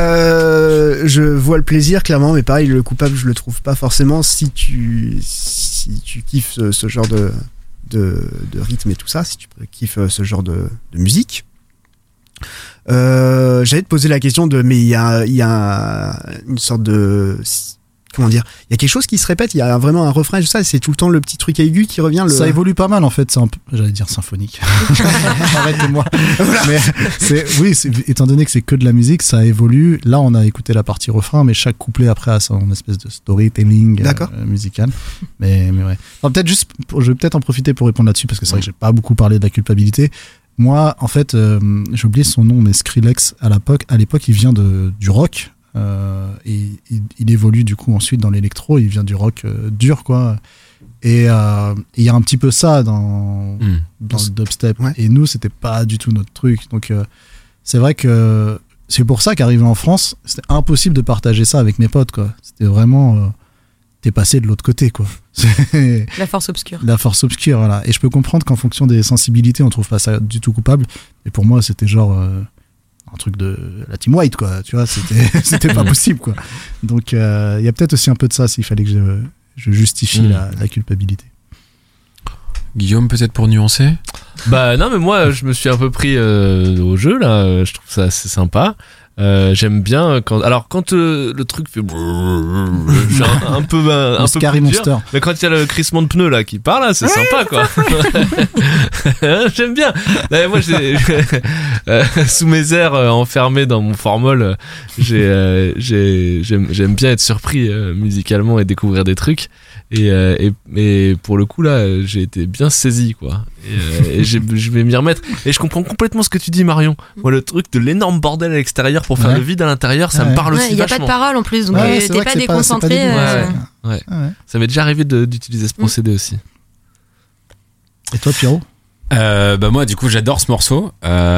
Je vois le plaisir clairement, mais pareil, le coupable, je le trouve pas forcément. Si tu kiffes ce genre de rythme et tout ça, si tu kiffes ce genre de musique. J'allais te poser la question mais il y a une sorte de, comment dire, il y a quelque chose qui se répète, il y a vraiment un refrain, ça, c'est tout le temps le petit truc aigu qui revient. Ça évolue pas mal en fait, c'est un peu, j'allais dire symphonique. Arrêtez-moi. Voilà. Mais étant donné que c'est que de la musique, ça évolue. Là, on a écouté la partie refrain, mais chaque couplet après a son espèce de storytelling musical. Mais ouais. Enfin, je vais peut-être en profiter pour répondre là-dessus parce que c'est vrai que j'ai pas beaucoup parlé de la culpabilité. Moi, en fait, j'ai oublié son nom, mais Skrillex à l'époque, il vient du rock. Et il évolue du coup ensuite dans l'électro, il vient du rock dur quoi, et il y a un petit peu ça dans le dubstep, et nous c'était pas du tout notre truc, donc c'est vrai que c'est pour ça qu'arrivé en France c'était impossible de partager ça avec mes potes quoi, c'était vraiment t'es passé de l'autre côté quoi. La force obscure, voilà, et je peux comprendre qu'en fonction des sensibilités on trouve pas ça du tout coupable, et pour moi c'était genre un truc de la team white quoi, tu vois, c'était pas possible quoi. Donc il y a peut-être aussi un peu de ça s'il fallait que je justifie la culpabilité. Guillaume, peut-être pour nuancer? Bah non, mais moi je me suis un peu pris au jeu là, je trouve ça assez sympa. J'aime bien quand le truc fait un peu Scary Monster, mais quand il y a le crissement de pneus là qui part là, c'est sympa quoi. J'aime bien. Moi sous mes airs enfermé dans mon formol, j'aime bien être surpris musicalement et découvrir des trucs, et pour le coup là j'ai été bien saisi quoi, et je vais m'y remettre, et je comprends complètement ce que tu dis Marion. Moi le truc de l'énorme bordel à l'extérieur pour faire le vide à l'intérieur, ça me parle aussi vachement. Il n'y a pas de parole en plus, donc t'es pas déconcentré. Ça m'est déjà arrivé d'utiliser ce procédé aussi. Et toi Pierrot? Bah moi du coup j'adore ce morceau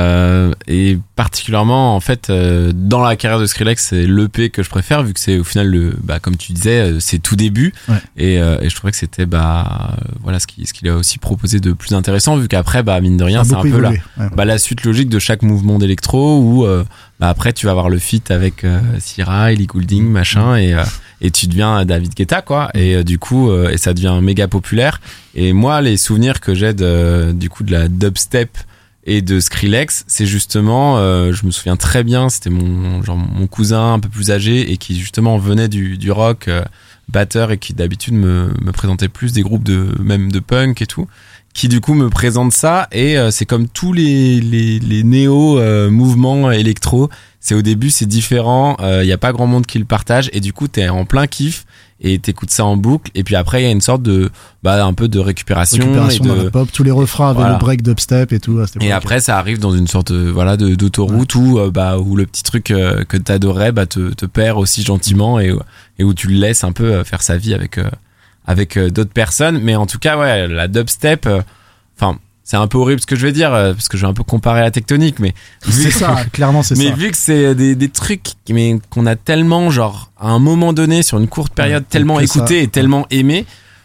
et particulièrement en fait dans la carrière de Skrillex c'est l'EP que je préfère vu que c'est au final comme tu disais c'est tout début et je trouvais que c'était voilà ce qu'il a aussi proposé de plus intéressant vu qu'après mine de rien c'est un peu la suite logique de chaque mouvement d'électro où après tu vas avoir le feat avec Sierra, Ellie Goulding machin et tu deviens David Guetta quoi et du coup et ça devient méga populaire et moi les souvenirs que j'ai du coup de la dubstep et de Skrillex c'est justement je me souviens très bien c'était mon cousin un peu plus âgé et qui justement venait du rock batteur et qui d'habitude me présentait plus des groupes même de punk et tout qui du coup me présente ça et c'est comme tous les néo mouvements électro c'est au début c'est différent y a pas grand monde qui le partage et du coup t'es en plein kiff et t'écoutes ça en boucle et puis après il y a une sorte de un peu de récupération et dans la pop tous les refrains avaient le break dubstep et tout et après ça arrive dans une sorte d'autoroute où le petit truc que t'adorais te perd aussi gentiment et où tu le laisses un peu faire sa vie avec d'autres personnes mais en tout cas la dubstep c'est un peu horrible ce que je vais dire parce que je vais un peu comparer à la tectonique mais c'est ça clairement c'est ça mais vu que c'est des trucs mais qu'on a tellement genre à un moment donné sur une courte période tellement écouté et tellement aimé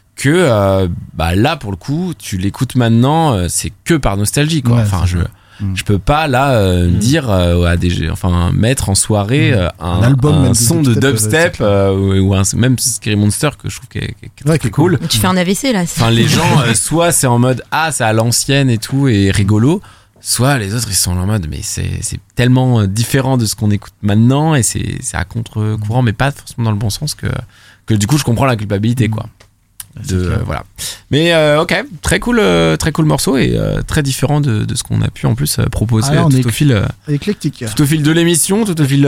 que là pour le coup tu l'écoutes maintenant c'est que par nostalgie quoi je peux pas là dire à mettre en soirée un son de dubstep ou même Scary Monster que je trouve qui est cool. Tu fais un AVC là. Les gens soit c'est en mode c'est à l'ancienne et tout et rigolo, soit les autres ils sont en mode mais c'est tellement différent de ce qu'on écoute maintenant et c'est à contre-courant mais pas forcément dans le bon sens que du coup je comprends la culpabilité quoi. Voilà mais ok très cool morceau et très différent de ce qu'on a pu en plus proposer tout au fil éclectique tout au fil de l'émission tout au fil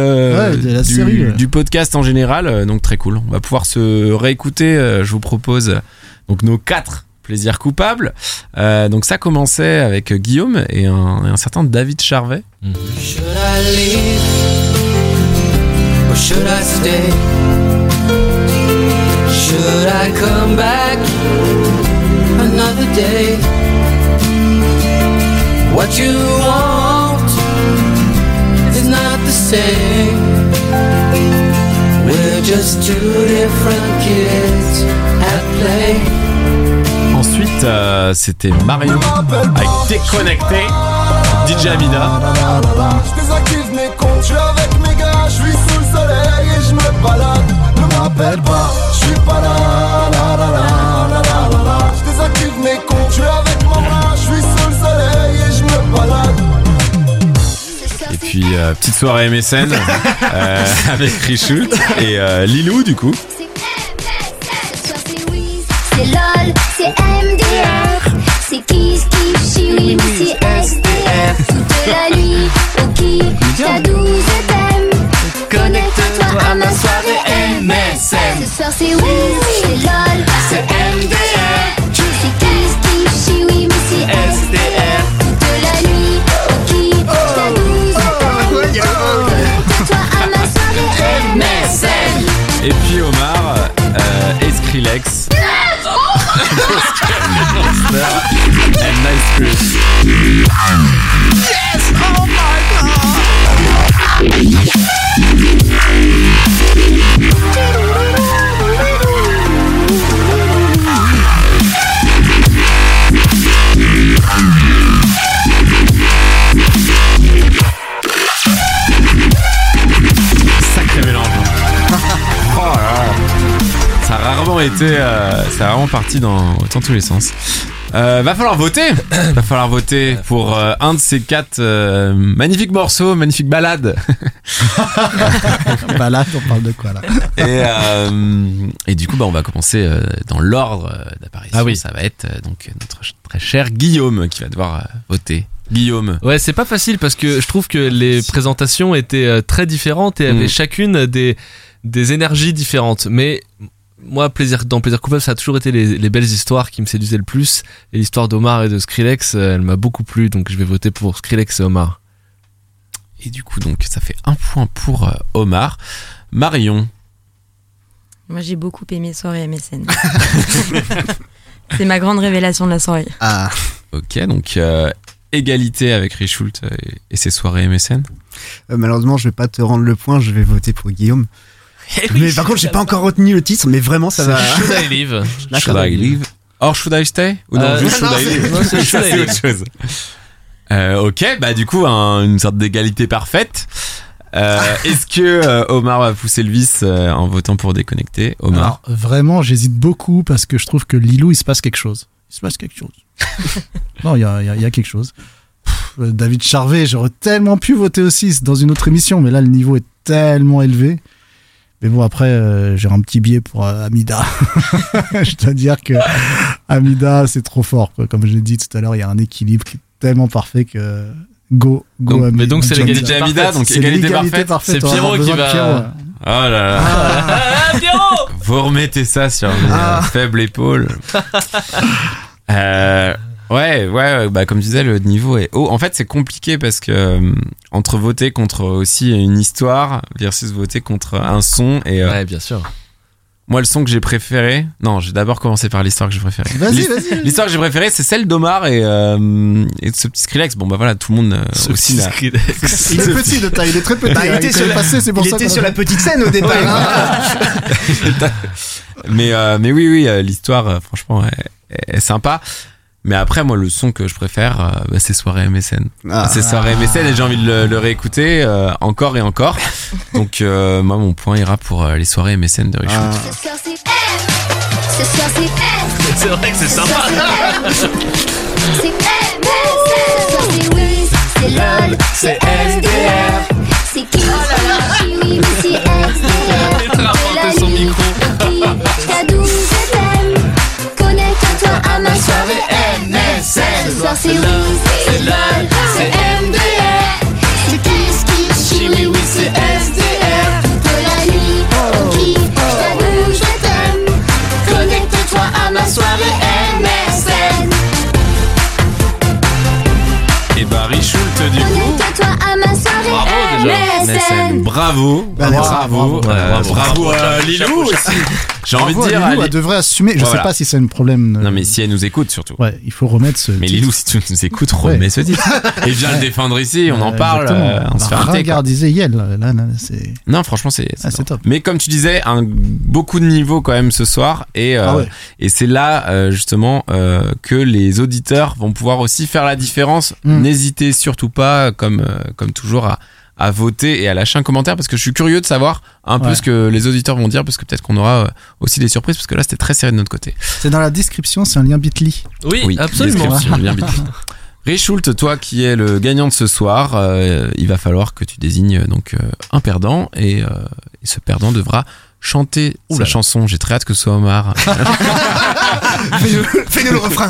du podcast en général donc très cool on va pouvoir se réécouter je vous propose donc nos 4 plaisirs coupables donc ça commençait avec Guillaume et un certain David Charvet. Should I leave or should I stay? Should I come back another day? What you want is not the same. We're just two different kids at play. Ensuite, c'était Mario avec Déconnecté, DJ Amina. Je désactive mes comptes, je suis avec mes gars, je suis sous le soleil et je me balade. Ne m'appelle pas, je suis pas là, la la la la la la. Je désactive mes comptes, je suis avec mon bras, je suis sous le soleil et je me balade. Et puis petite soirée MSN avec Richou et Lilou du coup. C'est LOL, c'est MDR, c'est Kiss, Chiwi, c'est SDR. Toute la nuit, au kiff, à 12 thèmes. Connecte-toi à ma soirée MSN. Ce soir c'est c'est LOL, c'est MDR. C'est Kiss, Chiwi, c'est SDR. Toute la nuit, au kiff, à 12 thèmes. Connecte-toi à ma soirée MSN. Et puis Omar et Skrillex. And Nice Chris. Yes, oh my Sacré mélange. Oh là là. Ça a rarement parti dans tous les sens. Va falloir voter pour un de ces 4 magnifiques morceaux, magnifiques balades. Balade, on parle de quoi là? Et du coup, on va commencer dans l'ordre d'apparition. Ah oui. Ça va être donc notre très cher Guillaume qui va devoir voter. Guillaume. Ouais, c'est pas facile parce que je trouve que les présentations étaient très différentes et avaient chacune des énergies différentes. Mais moi, dans Plaisir Coupable, ça a toujours été les belles histoires qui me séduisaient le plus. Et l'histoire d'Omar et de Skrillex, elle m'a beaucoup plu, donc je vais voter pour Skrillex et Omar. Et du coup, donc, ça fait 1 point pour Omar. Marion. Moi, j'ai beaucoup aimé Soirée MSN. C'est ma grande révélation de la soirée. Ah. Ok, donc égalité avec Richult et ses soirées MSN. Malheureusement, je vais pas te rendre le point, je vais voter pour Guillaume. Mais par contre, j'ai pas encore retenu le titre, mais vraiment, ça va. Should I Live? Should I Live? Or Should I Stay? Ou non, juste Should I Live? C'est autre chose. Ok, bah du coup, une sorte d'égalité parfaite. Est-ce que Omar va pousser le vice en votant pour déconnecter? Omar? Alors, vraiment, j'hésite beaucoup parce que je trouve que Lilou, il se passe quelque chose. Non, il y a quelque chose. David Charvet, j'aurais tellement pu voter aussi dans une autre émission, mais là, le niveau est tellement élevé. Mais bon, après, j'ai un petit biais pour Amida. Je dois dire que Amida, c'est trop fort, quoi. Comme je l'ai dit tout à l'heure, il y a un équilibre qui est tellement parfait que go donc, mais donc c'est l'égalité Amida, donc égalité parfaite. C'est Pierrot qui va. Oh là là. Pierrot. Vous remettez ça sur mes faibles épaules. Ouais, bah comme tu disais, le niveau est haut. En fait, c'est compliqué parce que entre voter contre aussi une histoire versus voter contre un son et ouais, bien sûr. Moi, le son que j'ai préféré, non, j'ai d'abord commencé par l'histoire que j'ai préférée. Vas-y. L'histoire que j'ai préférée, c'est celle d'Omar et de ce petit Skrillex. Bon, bah voilà, tout le monde aussi là. Il est petit de taille, il est très petit. Il était sur la petite scène au départ. Mais oui, l'histoire, franchement, est sympa. Mais après, moi, le son que je préfère, c'est Soirée MSN. C'est Soirée MSN et j'ai envie de le réécouter encore et encore. Donc, moi, mon point ira pour les Soirées MSN de Richard. C'est vrai que c'est sympa. C'est oui, c'est LOL, c'est SDR. C'est qui, oui, c'est SDR. Il a rapporté son micro. T'as 12 thèmes. Connecte-toi à ma soirée MSN. Ce soir c'est oui, c'est LOL, c'est MDR. C'est qui, oui, c'est SDR. Toute la nuit, on kiffe, t'as 12 thèmes. Connecte-toi à ma soirée MSN. Et bah, Richult, du coup. Connecte-toi à ma soirée MSN. Bravo Lilou aussi. J'ai envie de dire, Lilou, elle devrait assumer. Je sais pas si c'est un problème. Non, mais si elle nous écoute surtout. Ouais, il faut remettre ce. Mais Lilou, si tu nous écoutes, remets ce titre. Et viens le défendre ici, on en parle. On se fait un regarder Yel. Là, c'est. Non, franchement, c'est top. Mais comme tu disais, beaucoup de niveaux quand même ce soir. Et c'est là, justement, que les auditeurs vont pouvoir aussi faire la différence. N'hésitez surtout pas, comme toujours, à voter et à lâcher un commentaire parce que je suis curieux de savoir un peu ce que les auditeurs vont dire parce que peut-être qu'on aura aussi des surprises parce que là c'était très serré de notre côté. C'est dans la description, c'est un lien Bitly. Oui, absolument. Un lien Bitly. Richult, toi qui es le gagnant de ce soir, il va falloir que tu désignes donc un perdant et ce perdant devra chanter sa chanson. J'ai très hâte que ce soit Omar. Fais-nous le refrain.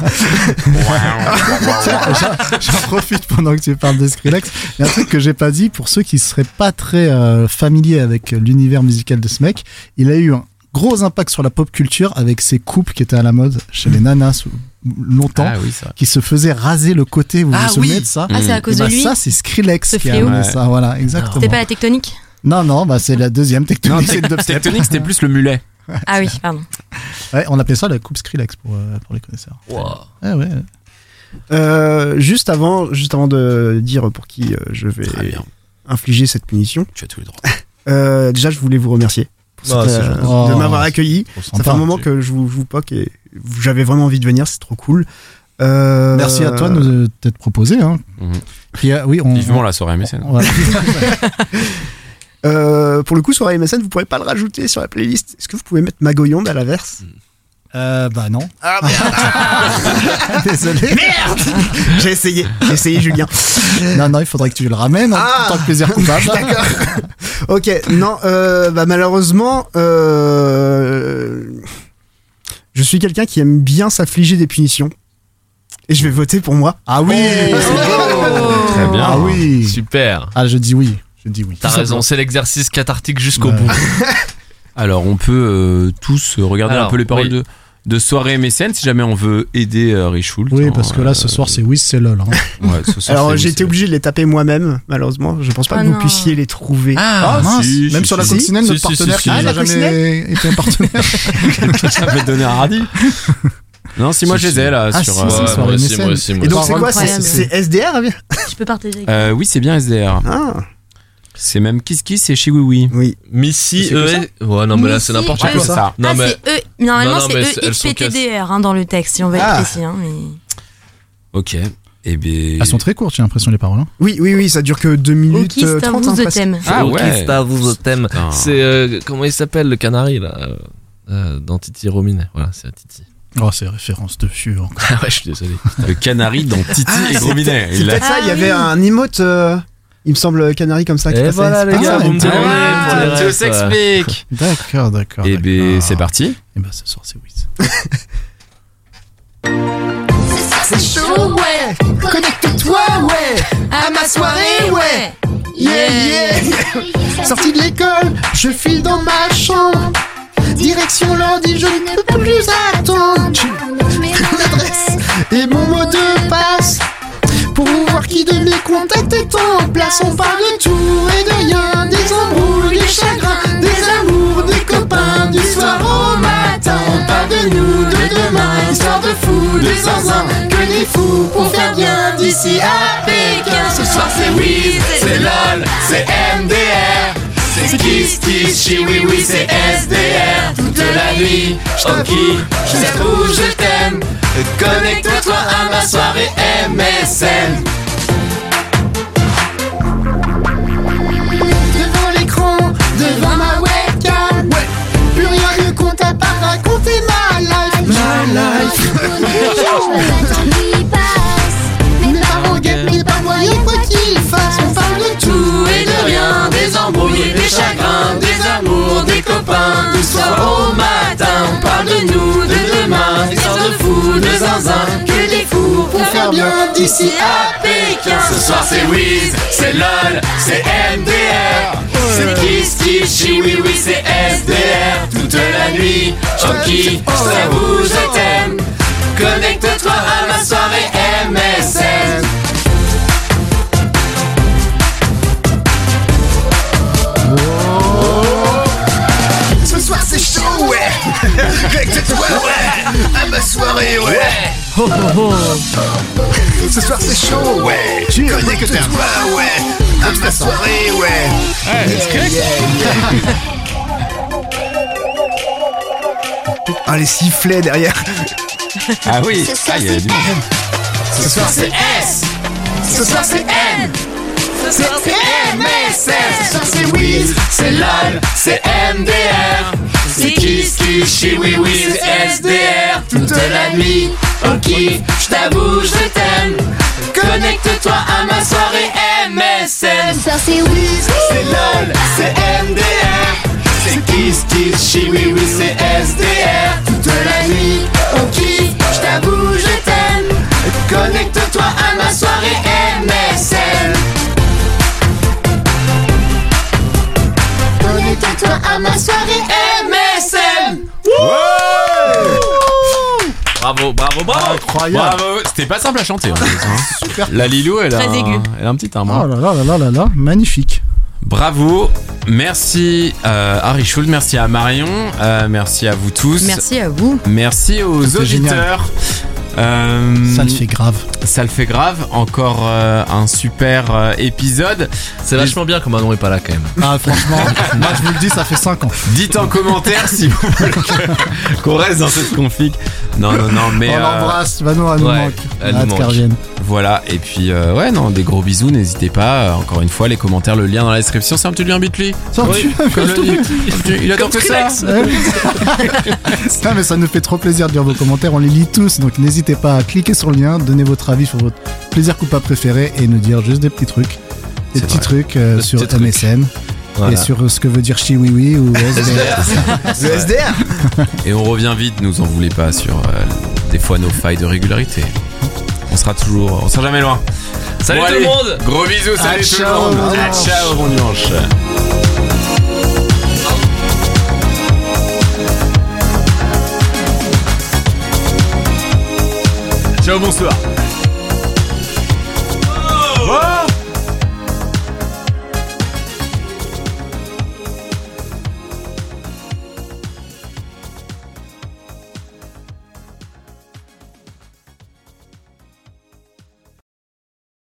J'en profite pendant que tu parles de Skrillex. Il y a un truc que j'ai pas dit pour ceux qui seraient pas très familiers avec l'univers musical de ce mec. Il a eu un gros impact sur la pop culture avec ses coupes qui étaient à la mode chez les nanas longtemps, qui se faisaient raser le côté. Vous vous souvenez de ça? C'est à cause de lui. Ça, c'est Skrillex ce qui a amené ça. Voilà, exactement. C'était pas la tectonique? Non, bah c'est la deuxième tectonique. Tectonique, c'était plus le mulet. Ah oui, pardon. Ouais, on appelait ça la coupe Skrillex pour les connaisseurs. Wow. Ouais. Juste avant de dire pour qui je vais infliger cette punition. Tu as tous les droits. Déjà, je voulais vous remercier de m'avoir accueilli. Ça fait un moment que je vous poque et j'avais vraiment envie de venir, c'est trop cool. Merci à toi de t'être proposé. Hein. Puis, vivement la soirée MSN. Pour le coup, soirée MSN, vous pourrez pas le rajouter sur la playlist. Est-ce que vous pouvez mettre Magoyonde à l'inverse? Bah non. Ah merde. Désolé. Merde. J'ai essayé Julien. Non, il faudrait que tu le ramènes en tant que plaisir coupable. D'accord. Ok, non, malheureusement, je suis quelqu'un qui aime bien s'affliger des punitions. Et je vais voter pour moi. Ah oui, très bien. Ah oui, super. Ah, je dis oui. T'as raison, c'est l'exercice cathartique jusqu'au bout. Alors on peut tous regarder un peu les paroles de soirée MSN si jamais on veut aider Richult. Oui, parce que là ce soir c'est oui, c'est lol. Hein. Ouais, ce soir, alors j'ai été obligé de les taper moi-même, malheureusement. Je pense pas que vous puissiez les trouver. Mince. Même sur la coccinelle, notre partenaire qui n'a jamais été un partenaire. J'avais donné un radis. Non, si moi je les ai là Ah, sur. si, c'est moi aussi, MSN. moi aussi. Et donc c'est quoi? Incroyable. C'est SDR? Tu peux partager avec Oui, c'est bien SDR. Ah. C'est même Kiss Kiss et Chiwiwi. Oui. Missy, C'est que ça ouais, non, mais là, c'est Missy, n'importe ouais, quoi. c'est ça. Non, Ah, mais. c'est eux. Normalement, Non, mais c'est elles sont EXPTDR dans le texte, si on veut être précis. Hein, mais... Ok. Et bien. Elles sont très courtes, j'ai l'impression, les paroles. Hein. Oui, ça dure que 2 minutes Okista 30. vous presque. thème. Ah ouais. Okista vous thème. Putain. C'est, comment il s'appelle, le canari, là? Dans Titi Rominet. Voilà, c'est à Titi. Oh, c'est référence de vieux encore. Ah ouais, je suis désolé. Le canari dans Titi et c'est Robinet. C'est peut-être ça, il y avait un emote, il me semble, canari comme ça qui Et passait. voilà, les gars, vous me demandez pour les tout refs, s'explique. D'accord. Et bien, c'est parti. Et ben, ce soir, c'est Wiz. C'est chaud, ouais. Connecte-toi, ouais. À ma soirée, ouais. Yeah. Sorti de l'école, je file dans ma chambre. Direction l'ordi, je ne peux plus attendre. L'adresse et mon mot de passe. Pour voir qui de mes contacts est en place. On parle de tout et de rien. Des embrouilles, des chagrins, des amours, des copains. Du soir au matin, on parle de nous, de demain. Histoire de fous, de zinzin, que des fous pour faire bien d'ici à Pékin. Ce soir c'est Wiz, c'est LOL, c'est MDR. C'est Kiss Kiss, Chiwiwi, c'est SDR. Toute la nuit, je te kiffe, je t'avoue, je t'aime. Connecte-toi à ma soirée MSN. Devant l'écran, devant ma webcam. Ouais. Plus rien ne compte à part raconter ma life. Ma life. Mes parents guettent, mais pas moyen quoi qu'il fasse. On parle de tout et de rien. Des embrouilles, des chagrins, des amours, des copains. Du soir au matin, on parle de nous, de demain. Histoire de fous, de zinzin, que des fous pour faire bien d'ici à Pékin. Ce soir c'est Wiz, c'est LOL, c'est MDR. C'est Kiss Kiss, Chiwiwi, c'est SDR. Toute la nuit, je kiffe, je t'avoue, je t'aime. Connecte-toi à ma soirée MSN. Ce soir c'est chaud, ouais. Connecte-toi, ouais. À ma soirée, ouais. Oh, oh, oh. Ce soir c'est chaud, ouais. Connecte-toi, ouais. À ma soirée, ouais. Ah, les sifflets derrière. Ah oui. Ah, il y a du monde. Ce soir c'est S. Ce soir c'est M. Ce soir c'est MSN. Ce soir c'est Wiz, c'est LOL, c'est MDR. C'est Kiss Kiss, Chiwiwi, c'est SDR. Toute la nuit, on kiffe, je t'avoue, je t'aime. Connecte-toi à ma soirée MSN. Ce soir c'est Wiz, c'est LOL, c'est MDR. C'est Kiss Kiss, Chiwiwi, c'est SDR. Toute la nuit, on kiffe, je t'avoue, je t'aime. Connecte-toi à ma soirée MSN. connecte-toi à ma soirée MSN. Bravo. Incroyable. Bravo. C'était pas simple à chanter. En fait, hein. Super. La Lilou, elle a Très aigu. elle a un petit timbre. Oh là, magnifique. Bravo. Merci à Richoult, merci à Marion, merci à vous tous. Merci à vous. Merci aux C'était auditeurs. Ça le fait grave. Ça le fait grave. Encore un super épisode. C'est vachement bien quand Manon est pas là quand même. Ah, franchement, moi je vous le dis, ça fait 5 ans. Dites en commentaire si vous voulez qu'on reste dans cette config. Non, mais. On l'embrasse, Manon, elle nous ouais, manque. elle Hâte nous qu'elle manque. revienne. Voilà, et puis des gros bisous, n'hésitez pas. Encore une fois, les commentaires, le lien dans la description, c'est un petit lien Bitly. Comme le dit. Il adore que ça. Non, mais ça nous fait trop plaisir de lire vos commentaires, on les lit tous, donc n'hésitez pas à cliquer sur le lien, donner votre avis sur votre plaisir coupable préféré et nous dire juste des petits trucs. Des petits trucs sur petits trucs. MSN. Voilà. Et sur ce que veut dire Chiwiwi ou SDR. Le SDR. Et on revient vite, nous en voulez pas sur des fois nos failles de régularité. On sera jamais loin. Salut Bon, tout allez, le monde. Gros bisous, salut tout le ciao, monde. bon dimanche. Ciao, bon dimanche. Ciao, bonsoir.